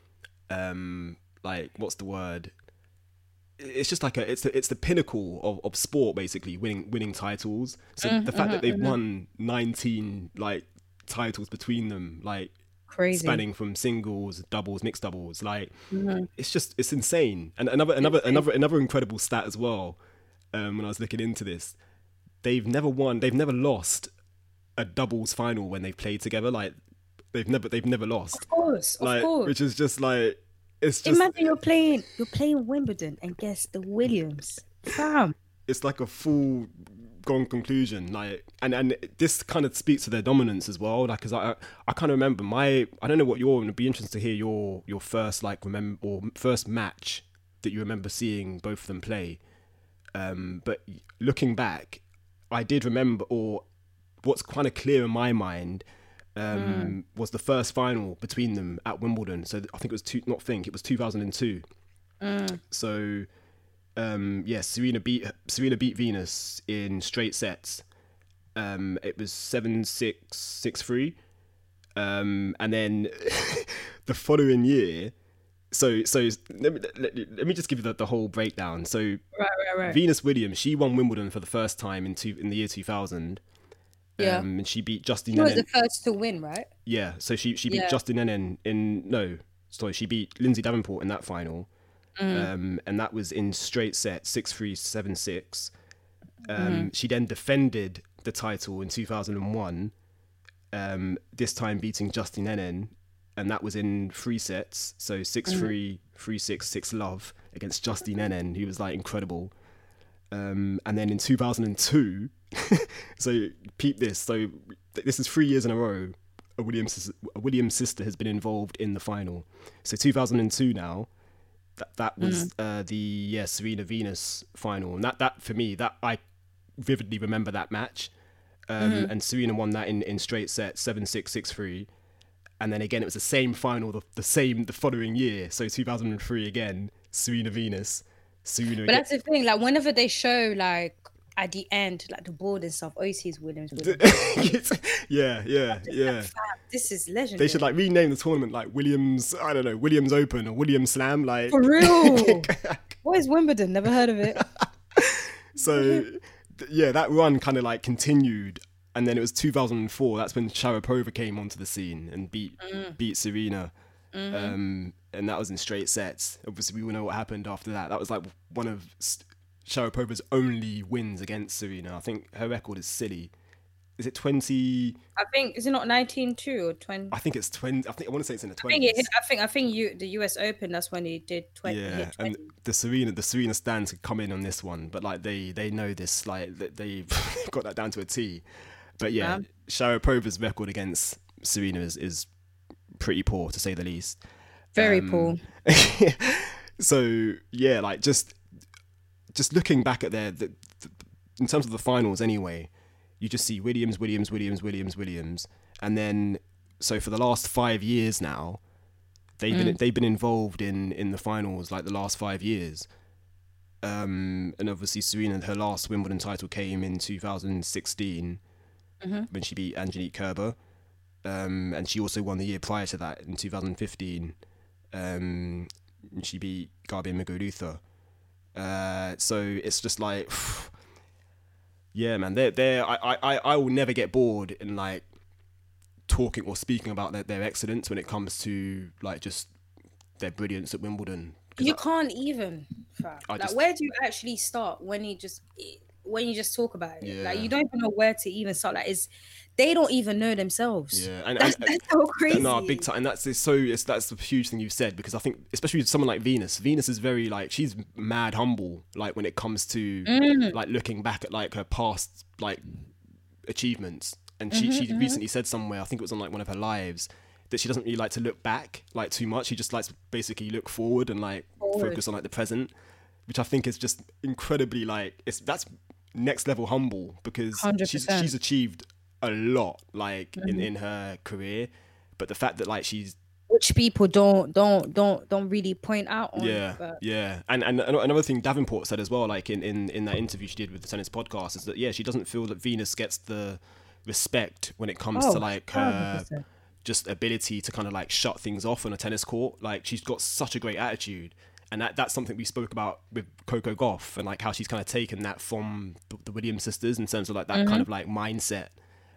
um, like, what's the word? It's just like a, it's the, it's the pinnacle of, of sport, basically, winning winning titles. So Mm, the fact that mhm, they've mhm. won nineteen like titles between them, like Crazy. spanning from singles, doubles, mixed doubles, like Mhm. it's just it's insane. And another another another another incredible stat as well. Um, when I was looking into this, they've never won, they've never lost a doubles final when they've played together. Like they've never they've never lost. Of course, of Like, course. which is just like, it's just Imagine you're playing, you're playing Wimbledon against the Williams, fam. it's like a full gone conclusion. Like, and and this kind of speaks to their dominance as well. Like, cause I I kind of remember my, I don't know what your, it'd be interesting to hear your your first like remember or first match that you remember seeing both of them play. Um, but looking back, I did remember, or what's kind of clear in my mind, um, mm. was the first final between them at Wimbledon. So I think it was two, not think it was two thousand two. Mm. So um, yeah, Serena beat Serena beat Venus in straight sets. Um, it was seven six, six three, um, and then the following year. So so let me let, let me just give you the, the whole breakdown. So right, right, right. Venus Williams, she won Wimbledon for the first time in two in the year two thousand. Yeah, um, and she beat Justine. She was Henin. the first to win, right? Yeah, so she she beat yeah. Justine Henin in no, sorry, she beat Lindsay Davenport in that final, mm. um, and that was in straight set six three, seven six. Um, mm-hmm. She then defended the title in two thousand one, um, this time beating Justine Henin, and that was in three sets, so six three, three six, six love against Justine Henin, who was like incredible. Um, and then in two thousand two, so peep this, so this is three years in a row, a Williams, a Williams sister has been involved in the final. So two thousand two now, that, that was mm-hmm. uh, the yeah Serena Venus final, and that, that for me, that I vividly remember that match. Um, mm-hmm. And Serena won that in, in straight sets, seven six, six three. And then again, it was the same final, the, the same the following year. So two thousand three again, Serena Venus. Serena. But again. That's the thing. Like whenever they show like at the end, like the board and stuff, always sees Williams. Williams. yeah, yeah, yeah. This is legendary. They should like rename the tournament like Williams. I don't know, Williams Open or Williams Slam. Like for real. What is Wimbledon? Never heard of it. So. Yeah, that run kind of like continued, and then it was two thousand four. That's when Sharapova came onto the scene and beat mm. beat Serena, mm-hmm. um, and that was in straight sets. Obviously, we all know what happened after that. That was like one of Sharapova's only wins against Serena. I think her record is silly. Is it twenty? I think is it not nineteen two or twenty? I think it's twenty. I think I want to say it's in the twenties. I think it, I think I think you the U S Open. That's when he did twenty. Yeah, and the Serena the Serena stands could come in on this one, but like they they know this, like they got that down to a T. But yeah, yeah. Sharapova's record against Serena is, is pretty poor to say the least. Very um, poor. So yeah, like just just looking back at their the, the, in terms of the finals anyway. You just see Williams, Williams, Williams, Williams, Williams, and then so for the last five years now, they've mm. been they've been involved in, in the finals like the last five years, um, and obviously Serena, her last Wimbledon title came in two thousand sixteen mm-hmm. when she beat Angelique Kerber, um, and she also won the year prior to that in two thousand fifteen, um, and she beat Garbiñe Muguruza. Uh, so it's just like. Yeah, man, they're, they're, I, I, I will never get bored in, like, talking or speaking about their, their excellence when it comes to, like, just their brilliance at Wimbledon. You I, can't even, like, just, where do you actually start when you just, when you just talk about it? Yeah. Like, you don't even know where to even start. Like, it's, they don't even know themselves. Yeah, and, that's, and, that's so crazy. No, big time. And that's it's so it's that's the huge thing you've said, because I think especially with someone like Venus, Venus is very like she's mad humble. Like when it comes to mm. like looking back at like her past like achievements, and she mm-hmm, she mm-hmm. recently said somewhere, I think it was on like one of her lives, that she doesn't really like to look back like too much. She just likes to basically look forward and like forward. focus on like the present, which I think is just incredibly like it's that's next level humble, because one hundred percent. she's she's achieved a lot like mm-hmm. in, in her career, but the fact that like she's which people don't don't don't don't really point out on. Yeah, but... yeah, and and another thing Davenport said as well, like in, in, in that interview she did with the Tennis Podcast, is that yeah, she doesn't feel that Venus gets the respect when it comes oh, to like her one hundred percent. Just ability to kind of like shut things off on a tennis court. Like she's got such a great attitude, and that that's something we spoke about with Coco Gauff, and like how she's kind of taken that from the, the Williams sisters in terms of like that mm-hmm. kind of like mindset.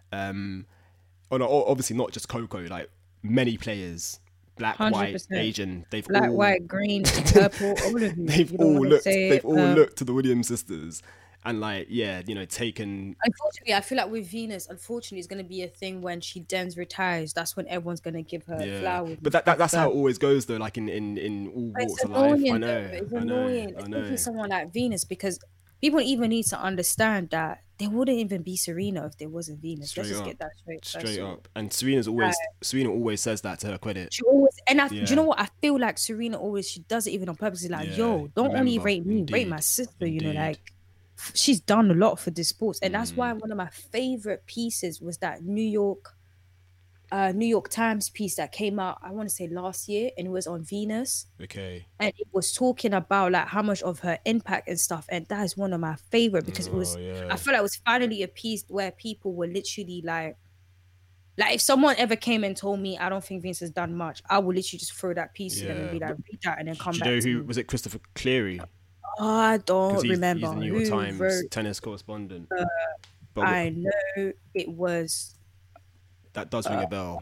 Um, oh no, obviously not just Coco, like many players, black, one hundred percent. White, Asian, they've black, all white, green, purple, all of them. They've all looked, they've it, all um, looked to the Williams sisters, and like yeah, you know, taken. Unfortunately, I feel like with Venus, unfortunately, it's going to be a thing when she then retires. That's when everyone's going to give her yeah. flowers. But that, that that's how it always goes though. Like in in in all but walks of life. I know, though. It's I know, annoying, I know. especially someone like Venus, because people even need to understand that there wouldn't even be Serena if there wasn't Venus. Straight Let's just up. get that straight. Straight up. And Serena's always right. Serena always says that to her credit. She always and I, yeah. do you know what? I feel like Serena always she does it even on purpose. She's like, yeah, yo, don't remember, only rate me, indeed, rate my sister. Indeed. You know, like she's done a lot for this sports, and that's Mm. why one of my favorite pieces was that New York, uh, New York Times piece that came out. I want to say last year, and it was on Venus. Okay. And it was talking about like how much of her impact and stuff, and that is one of my favorite because it was. Oh, yeah. I feel like it was finally a piece where people were literally like, like if someone ever came and told me I don't think Vince has done much, I would literally just throw that piece to them and Yeah. be like, read that and then come Do you back know to who me. was it? Christopher Cleary, Oh, I don't because he's, remember he's the New York who Times wrote. tennis correspondent. But I know it was. that does ring a bell.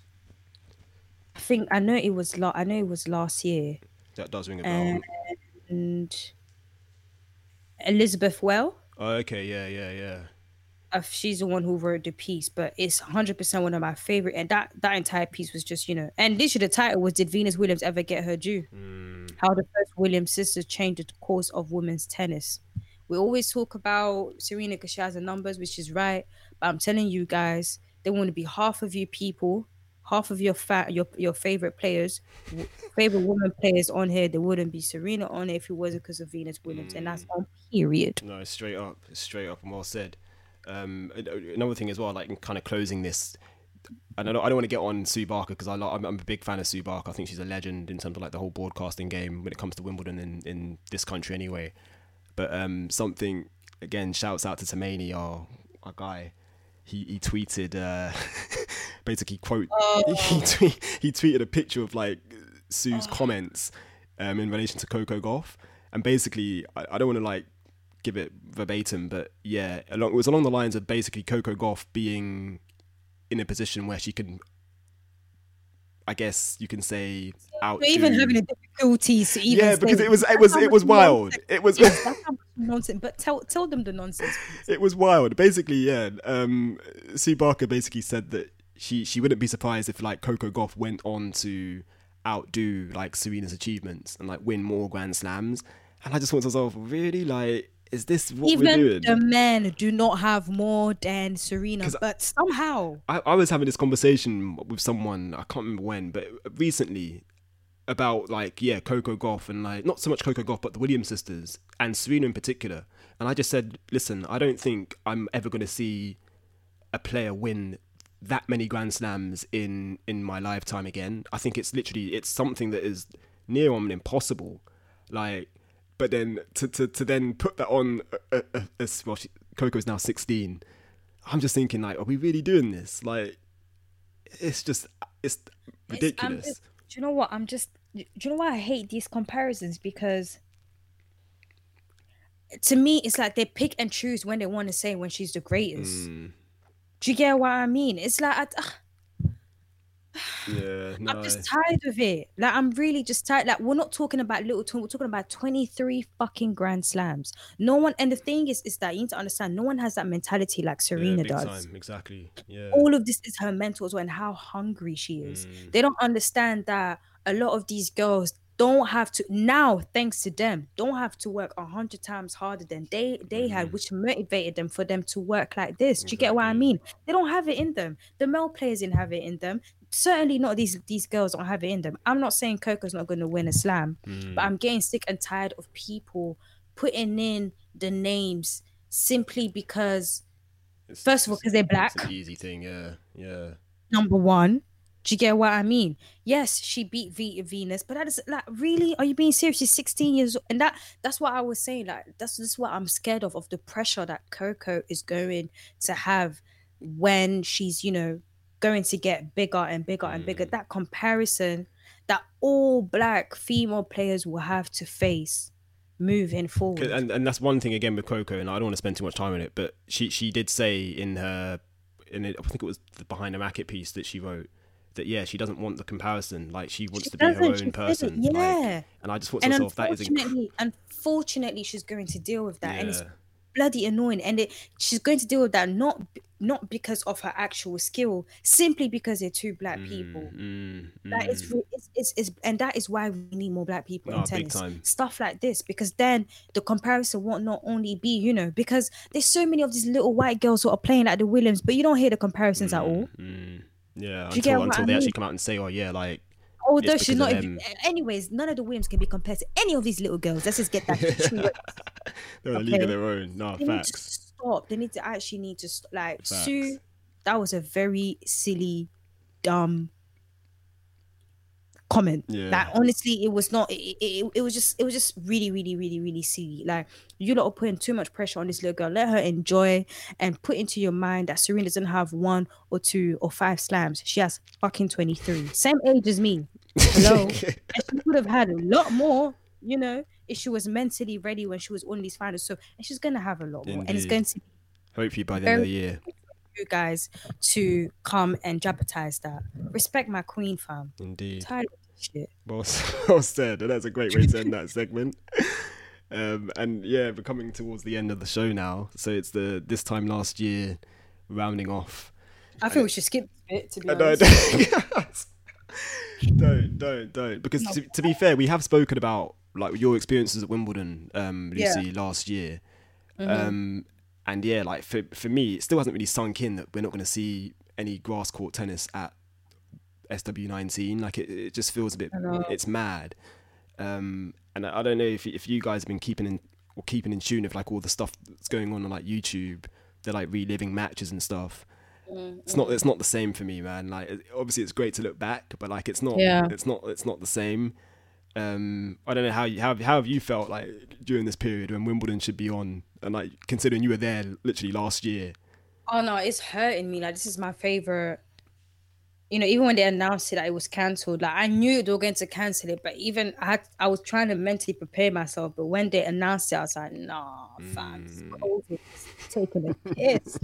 I think I know it was. La- I know it was last year, That does ring a bell. and Elizabeth Well. Oh, okay, yeah, yeah, yeah. Uh, she's the one who wrote the piece, but it's one hundred percent one of my favorite. And that that entire piece was just, you know, and literally the title was, "Did Venus Williams ever get her due?" Mm. How the first Williams sisters changed the course of women's tennis. We always talk about Serena because she has the numbers, which is right. But I'm telling you guys, there want to be half of you people, half of your fat, your your favorite players, w- favorite women players on here. There wouldn't be Serena on it if it wasn't because of Venus Williams, and that's on period. No, straight up, straight up, and well said. Um, another thing as well, like kind of closing this, and I don't, I don't want to get on Sue Barker because I, I'm, I'm a big fan of Sue Barker. I think she's a legend in terms of like the whole broadcasting game when it comes to Wimbledon in, in this country anyway. But um, something, again, shouts out to Tamani, our, our guy. He he tweeted, uh, basically quote, Oh. he, tweet, he tweeted a picture of like Sue's comments um, in relation to Coco Gauff. And basically, I, I don't want to like give it verbatim, but yeah, along, it was along the lines of basically Coco Gauff being in a position where she can, I guess you can say, out. You're even having a difficulty to even. Yeah, because say- it was it That's was how it was much wild. nonsense- It was Yes, that's how much nonsense. But tell tell them the nonsense. please. it was wild. Basically, yeah. Um, Sue Barker basically said that she she wouldn't be surprised if like Coco Gauff went on to outdo like Serena's achievements and like win more Grand Slams. And I just thought to myself, really, like, is this what Even we're doing? the men do not have more than Serena, 'Cause but somehow I, I was having this conversation with someone, I can't remember when, but recently, about like, yeah, Coco Gauff and like, not so much Coco Gauff, but the Williams sisters and Serena in particular. And I just said, listen, I don't think I'm ever going to see a player win that many Grand Slams in, in my lifetime again. I think it's literally, it's something that is near on impossible. Like, but then to, to, to then put that on, uh, uh, uh, well, she, Coco's now sixteen. I'm just thinking, like, are we really doing this? Like, it's just, it's ridiculous. It's, um, do you know what? I'm just. Do you know why I hate these comparisons? Because to me, it's like they pick and choose when they want to say when she's the greatest. Mm, Do you get what I mean? It's like I, ugh, yeah, no. I'm just tired of it. Like I'm really just tired. Like we're not talking about little two. We're talking about twenty-three fucking Grand Slams. No one. And the thing is, is that you need to understand. No one has that mentality like yeah, Serena big does. time, exactly. Yeah. All of this is her mental as well and how hungry she is. Mm. They don't understand that a lot of these girls don't have to now, thanks to them, don't have to work a hundred times harder than they they had, which motivated them for them to work like this. Do you get what I Exactly. mean? They don't have it in them. The male players didn't have it in them. Certainly not these these girls don't have it in them. I'm not saying Coco's not going to win a slam, Mm. but I'm getting sick and tired of people putting in the names simply because It's- first of all, it's- because they're It's black. an easy thing, yeah, yeah. Number one. Do you get what I mean? Yes, she beat v- Venus, but that is like, really? Are you being serious? She's sixteen years old, and that that's what I was saying. Like, that's just what I'm scared of of the pressure that Coco is going to have when she's, you know, going to get bigger and bigger and bigger. That comparison that all black female players will have to face moving forward. And and that's one thing again with Coco, and I don't want to spend too much time on it, but she she did say in her in it, I think it was the Behind the Racket piece that she wrote that yeah, she doesn't want the comparison, like she wants She to be her doesn't, own she person. didn't, like- yeah. and I just thought to And myself, that is inc- unfortunately, unfortunately, she's going to deal with that, and it's Yeah. bloody annoying. And it, she's going to deal with that not not because of her actual skill, simply because they're two black people. Mm, That is, mm. re- it's, it's, it's, and that is why we need more black people No, in big tennis. time. Stuff like this, because then the comparison won't not only be, you know, because there's so many of these little white girls who are playing at the Williams, but you don't hear the comparisons at all. Mm, yeah, Do you get until what until I they actually mean? come out and say, oh yeah, like Although it's she's because not of even, them. anyways, none of the Williams can be compared to any of these little girls. Let's just get that straight. They're in a league of Okay, their own. Nah, they need to facts. stop. They need to actually need to st- like Facts. Sue. That was a very silly, dumb comment. Like Yeah. honestly, it was not. It, it, it was just. It was just really, really, really, really silly. Like you lot are putting too much pressure on this little girl. Let her enjoy and put into your mind that Serena doesn't have one or two or five slams. She has fucking twenty three, same age as me. Hello, and she would have had a lot more. You know, if she was mentally ready when she was on these finals. So and she's gonna have a lot more, and it's going Indeed. to be Hopefully by the end of very the year. you guys to come and jeopardize that. Respect my queen, fam. Indeed. Tired of this shit. Well, well said. And that's a great way to end that segment. Um, and yeah, we're coming towards the end of the show now. So it's the this time last year rounding off. I think we should skip this bit, to be Uh, no, honest. don't, don't, don't, don't. Because to, to be fair, we have spoken about like your experiences at Wimbledon, um, Lucy, Yeah. last year. Mhm. Um, and yeah, like for for me, it still hasn't really sunk in that we're not going to see any grass court tennis at S W nineteen. Like it, it just feels a bit, I know. it's mad. Um, and I, I don't know if if you guys have been keeping in or keeping in tune with like all the stuff that's going on on like YouTube. They're like reliving matches and stuff. Mm, It's not it's not the same for me, man. Like it- obviously it's great to look back, but like it's not Yeah. it's not it's not the same. Um, I don't know how you how, how have you felt like during this period when Wimbledon should be on, and like considering you were there literally last year. Oh no, it's hurting me. Like this is my favorite. You know, even when they announced it that it was cancelled, like I knew they were going to cancel it, but even I had, I was trying to mentally prepare myself. But when they announced it, I was like, nah, fam, this Mm. COVID is taking a piss.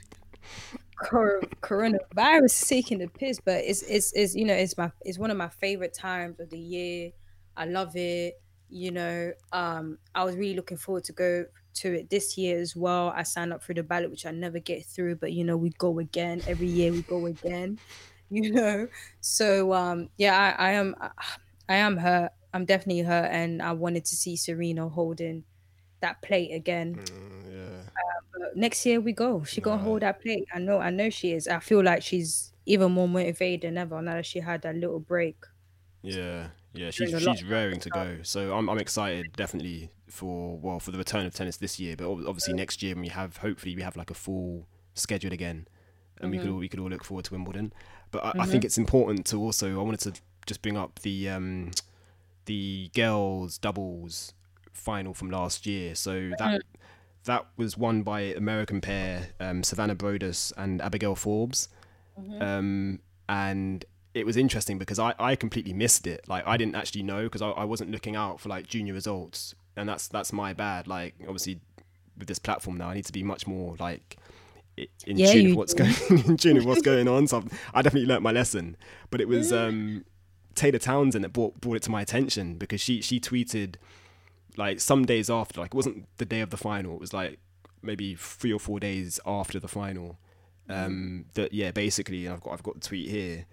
Cor- coronavirus is taking the piss, but it's it's it's you know it's my it's one of my favorite times of the year. I love it. You know, um, I was really looking forward to go to it this year as well. I signed up for the ballot, which I never get through, but you know, we go again every year. We go again. You know, so um, yeah, I, I am I am hurt. I'm definitely hurt, and I wanted to see Serena holding that plate again. Mm, yeah. But next year we go. She gonna Nah. hold that plate. I know. I know she is. I feel like she's even more motivated than ever now that she had that little break. Yeah, yeah, During she's the she's lockdown raring and to stuff. go. So I'm I'm excited definitely for well for the return of tennis this year, but ob- obviously next year when we have hopefully we have like a full schedule again, and we could all we could all look forward to Wimbledon. But I, I think it's important to also I wanted to just bring up the um the girls doubles final from last year. So that that was won by American pair um, Savannah Brodus and Abigail Forbes. Um, and it was interesting because I, I completely missed it. Like I didn't actually know because I, I wasn't looking out for like junior results, and that's that's my bad. Like obviously with this platform now, I need to be much more like i- in Yeah, tune you with what's do. going in tune with what's going on. So I've, I definitely learnt my lesson. But it was um, Taylor Townsend that brought brought it to my attention because she she tweeted like some days after, like it wasn't the day of the final. It was like maybe three or four days after the final. Um, that yeah, basically, and I've got I've got the tweet here.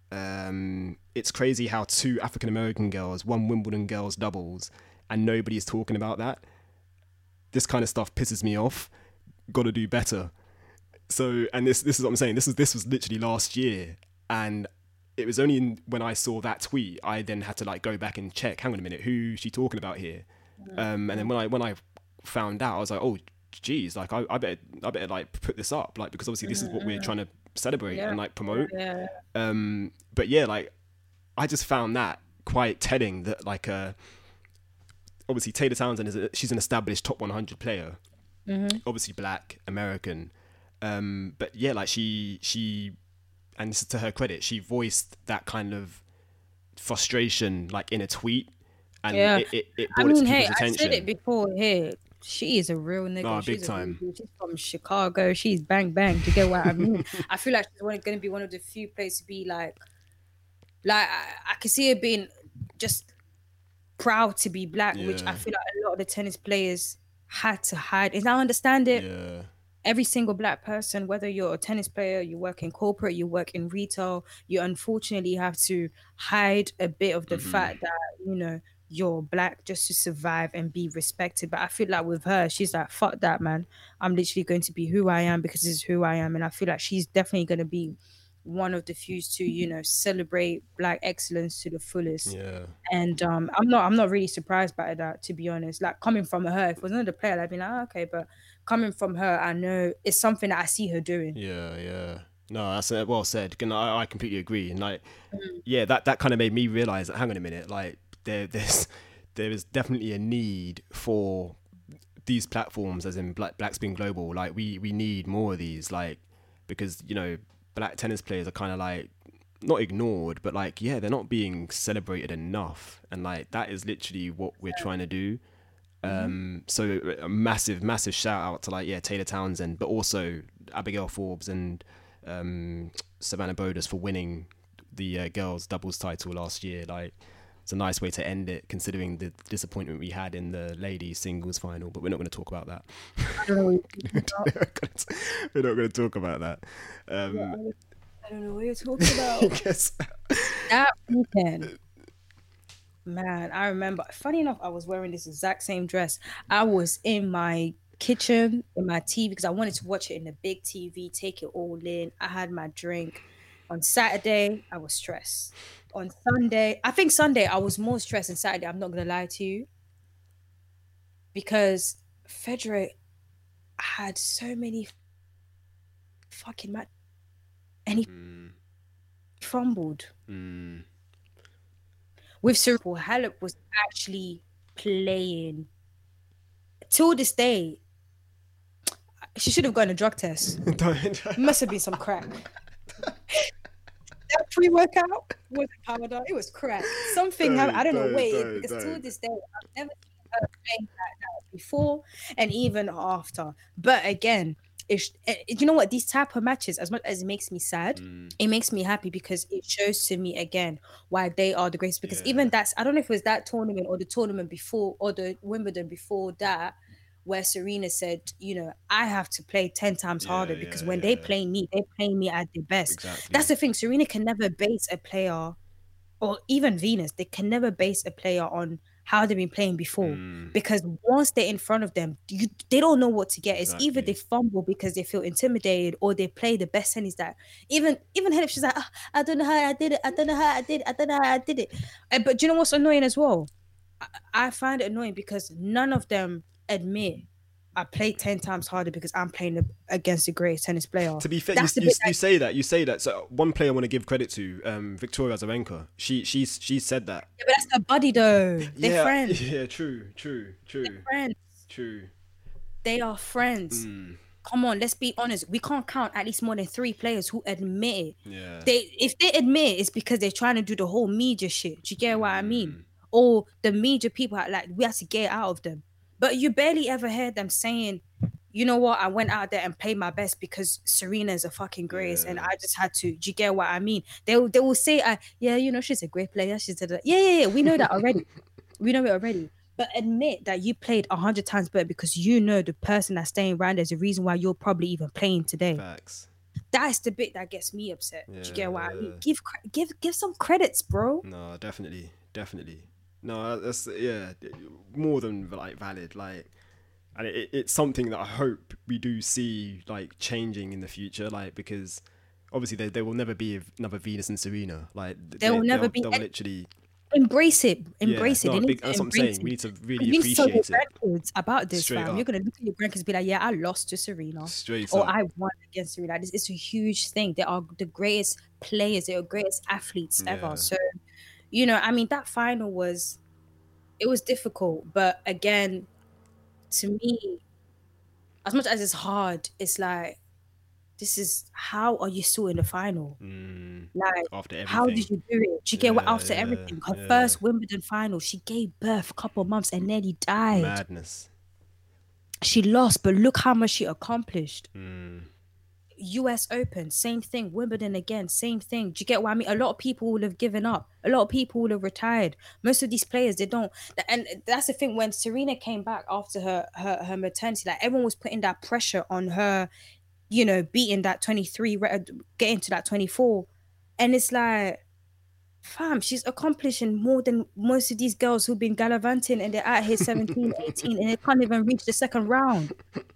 Um, it's crazy how two African American girls won Wimbledon girls doubles, and nobody is talking about that. This kind of stuff pisses me off. Got to do better. So, and this this is what I'm saying. This is this was literally last year, and it was only in, when I saw that tweet I then had to like go back and check. Hang on a minute, who's she talking about here? Um, and then when I when I found out, I was like, oh, geez, like I, I better I better like put this up, like because obviously this is what we're trying to celebrate Yeah. and like promote. Yeah. Um, but yeah, like I just found that quite telling that like uh, obviously Taylor Townsend is a, she's an established top one hundred player, obviously black American, um, but yeah, like she she and this is to her credit, she voiced that kind of frustration like in a tweet, and Yeah. it, it, it I brought mean, it to hey, people's I attention. said it before. Hey, she is a real nigga. Oh, she's big a time. real dude. She's from Chicago. She's bang bang. To get what I mean? I feel like she's going to be one of the few players to be like, like I, I can see her being just proud to be black, which I Yeah. feel like a lot of the tennis players had to hide. And I understand it. Yeah, Every single black person, whether you're a tennis player, you work in corporate, you work in retail, you unfortunately have to hide a bit of the fact that, you know, you're black just to survive and be respected. But I feel like with her, she's like, fuck that, man. I'm literally going to be who I am because this is who I am. And I feel like she's definitely going to be one of the few to, you know, celebrate Black excellence to the fullest. Yeah. And um, I'm not I'm not really surprised by that, to be honest. Like coming from her, if it was another player, I'd be like, oh, okay, but coming from her, I know it's something that I see her doing. Yeah, yeah. No, that's uh, well said. And I, I completely agree. And like, Mm. yeah, that, that kind of made me realize that, hang on a minute, like there there's there is definitely a need for these platforms, as in Black Black Spin Global. Like we we need more of these, like, because you know Black tennis players are kind of like not ignored, but like, yeah, they're not being celebrated enough, and like that is literally what we're trying to do. Um, so a massive, massive shout out to like, yeah, Taylor Townsend, but also Abigail Forbes and um, Savannah Bodus for winning the uh, girls doubles title last year. Like, it's a nice way to end it, considering the disappointment we had in the ladies singles final. But we're not going to talk about that. I don't know what you're talking about. We're not going to talk about that. Um, Yeah, I don't know what you're talking about. I guess. That weekend, man, I remember. Funny enough, I was wearing this exact same dress. I was in my kitchen in my T V because I wanted to watch it in the big T V, take it all in. I had my drink. On Saturday, I was stressed. On Sunday, I think Sunday I was more stressed than Saturday. I'm not gonna lie to you, because Federer had so many fucking matches and he Mm, fumbled. mm, With Cyril, Halep was actually playing. Till this day, she should have gotten a drug test. don't- Must have been some crack. That pre-workout wasn't powder, it was crack. Something Don't, happened. I don't know don't, what it is, don't, because till don't. this day, I've never seen her playing like that before and even after. But again, it's, it, you know what? These type of matches, as much as it makes me sad, Mm, it makes me happy because it shows to me again why they are the greatest. Because Yeah. even that's, I don't know if it was that tournament or the tournament before or the Wimbledon before that, where Serena said, you know, I have to play ten times Yeah, harder because yeah, when they yeah. play me, they play me at their best. Exactly. That's the thing. Serena can never base a player, or even Venus, they can never base a player on how they've been playing before. Mm, Because once they're in front of them, you, they don't know what to get. It's either Exactly. they fumble because they feel intimidated, or they play the best tennis that even even Halep, she's like, "Ah, I don't know how I did it. I don't know how I did it. I don't know how I did it. Uh, But do you know what's annoying as well? I, I find it annoying because none of them admit I played ten times harder because I'm playing against a great tennis player. To be fair, you, That's the you, bit you that- say that you say that. So one player I want to give credit to, um, Victoria Azarenka. She she's she said that. Yeah, but that's their buddy though. They're yeah, friends. Yeah, true, true, true, Friends. true. They are friends. Mm, Come on, let's be honest. We can't count at least more than three players who admit it. yeah. They, if they admit it, it's because they're trying to do the whole media shit. Do you get what I Mm. mean? Or the media people are like, we have to get out of them. But you barely ever heard them saying, you know what, I went out there and played my best because Serena is a fucking grace, and Yeah. I just had to. Do you get what I mean? They will, they will say, uh, yeah, you know, she's a great player. She's a, yeah, yeah, yeah. We know that already. We know it already. But admit that you played a hundred times better because you know the person that's staying around. There's a reason why you're probably even playing today. Facts. That's the bit that gets me upset. Do you get what I mean? Yeah. Give cre- give give some credits, bro. No, definitely, definitely. No, that's yeah, more than like valid. Like, and it, it's something that I hope we do see like changing in the future. Like, because obviously there, there will never be another Venus and Serena. Like, There will never they'll- be- They'll and- literally. Embrace it. Embrace yeah, it. no, They need big, to that's what I'm embrace saying. it. We need to really You need to tell your appreciate it. grandkids about this, Straight fam. up. You're gonna look at your grandkids and be like, "Yeah, I lost to Serena, Straight or up. I won against Serena." This it's a huge thing. They are the greatest players. They are greatest athletes Yeah. ever. So, you know, I mean, that final was, it was difficult, but again, to me, as much as it's hard, it's like, this is how are you still in the final? Mm, Like, after everything. how did you do it? Do you get what? Yeah, After yeah, everything, her yeah. first Wimbledon final, she gave birth a couple of months and nearly died. Madness. She lost, but look how much she accomplished. Mm, U S Open, same thing. Wimbledon again, same thing. Do you get what I mean? A lot of people will have given up. A lot of people will have retired. Most of these players, they don't. And that's the thing. When Serena came back after her her, her maternity, like everyone was putting that pressure on her, you know, beating that twenty-three, re- getting to that twenty-four. And it's like, fam, she's accomplishing more than most of these girls who've been gallivanting and they're out here seventeen, eighteen, and they can't even reach the second round.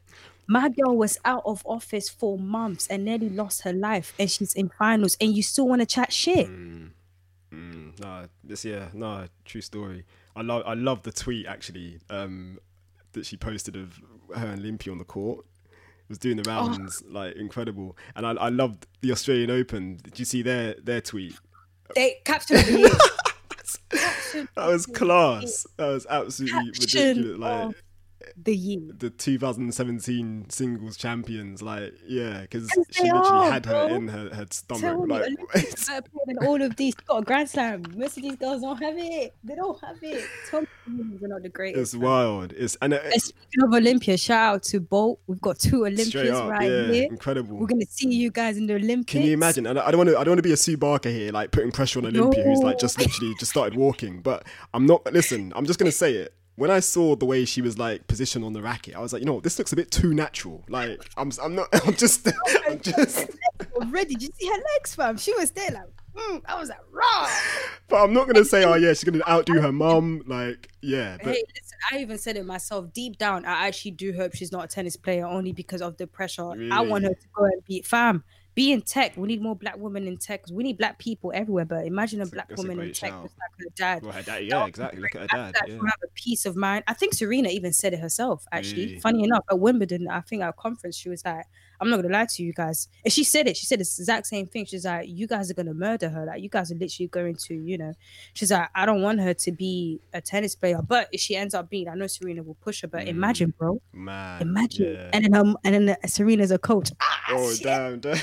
My girl was out of office for months and nearly lost her life, and she's in finals, and you still want to chat shit. Mm, mm, no, this yeah, no, true story. I love I love the tweet actually um, that she posted of her and Olympia on the court. It was doing the rounds, oh. like incredible. And I I loved the Australian Open. Did you see their their tweet? They captured the That was class. That was absolutely Caption ridiculous. Like the year, the two thousand seventeen singles champions, like yeah, because she literally are, had her bro. in her, her stomach. Tell like and all of these got a Grand Slam. Most of these girls don't have it. They don't have it. Tell me we're not the greatest. It's wild. It's and it, speaking of Olympia, shout out to Bolt. We've got two Olympians up, right yeah, here. Incredible. We're gonna see you guys in the Olympics. Can you imagine? And I don't want to. I don't want to be a Sue Barker here, like putting pressure on Olympia, no. who's like just literally just started walking. But I'm not. Listen, I'm just gonna say it. When I saw the way she was like positioned on the racket, I was like, you know, this looks a bit too natural. Like, I'm, I'm not, I'm just, I'm just. Already, did you see her legs, fam? She was there like, mm. I was like, raw. But I'm not gonna say, oh yeah, she's gonna outdo her mum. Like, yeah. But... Hey, listen, I even said it myself. Deep down, I actually do hope she's not a tennis player only because of the pressure. Really? I want her to go and beat fam. Be in tech. We need more black women in tech. We need black people everywhere. But imagine a black that's woman a in tech just like her dad. Well, her dad yeah, exactly. Look at her dad. That yeah. have a peace of mind. I think Serena even said it herself. Actually, really? Funny enough, at Wimbledon, I think at a conference, she was like, "I'm not gonna lie to you guys," and she said it. She said the exact same thing. She's like, "You guys are gonna murder her. Like, you guys are literally going to, you know." She's like, "I don't want her to be a tennis player, but if she ends up being, I know Serena will push her. But mm. imagine, bro, man, imagine." Yeah. And then um, and then uh, Serena's a coach. Ah, oh shit. damn! damn.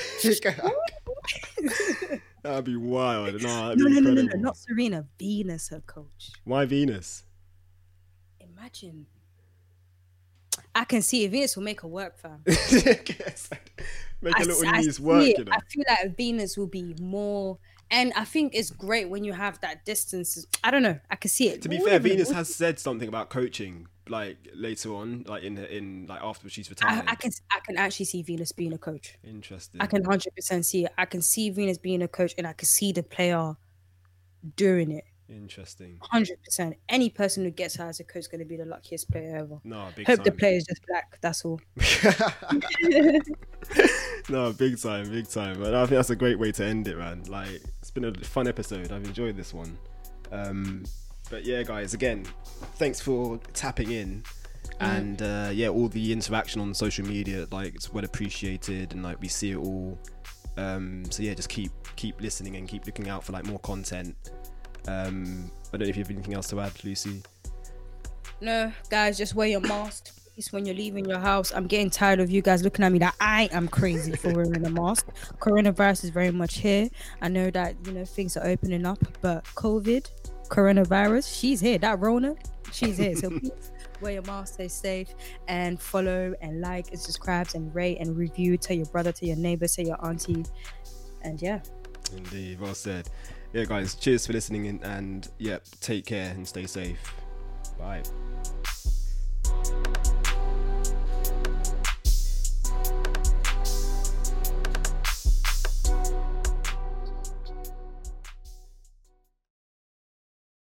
That'd be wild. No, that'd no, be no, incredible. no, no, no, not Serena. Venus, her coach. Why Venus? Imagine. I can see it. Venus will make her work, fam. Make a little knees work, you know. I feel like Venus will be more, and I think it's great when you have that distance. I don't know. I can see it. To be Ooh, fair, Venus has said something about coaching, like later on, like in in like after she's retired. I, I can I can actually see Venus being a coach. Interesting. I can one hundred percent see it. I can see Venus being a coach, and I can see the player doing it. Interesting. one hundred percent. Any person who gets her as a coach is going to be the luckiest player ever. No, big Hope time. the player is just black. That's all. No, big time, big time. But I think that's a great way to end it, man. Like, it's been a fun episode. I've enjoyed this one. Um, but yeah, guys, again, thanks for tapping in. And uh, yeah, all the interaction on social media, like, it's well appreciated, and like we see it all. Um, so yeah, just keep keep listening and keep looking out for like more content. Um, I don't know if you have anything else to add, Lucy. No, guys, just wear your mask when you're leaving your house. I'm getting tired of you guys looking at me like I am crazy for wearing a mask. Coronavirus is very much here. I know that, you know, things are opening up, but COVID, coronavirus, she's here. That Rona, she's here. So please wear your mask, stay safe, and follow and like and subscribe and rate and review. Tell your brother, tell your neighbor, tell your auntie, and yeah. Indeed, well said. Yeah, guys, cheers for listening, and, and yeah, take care and stay safe. Bye.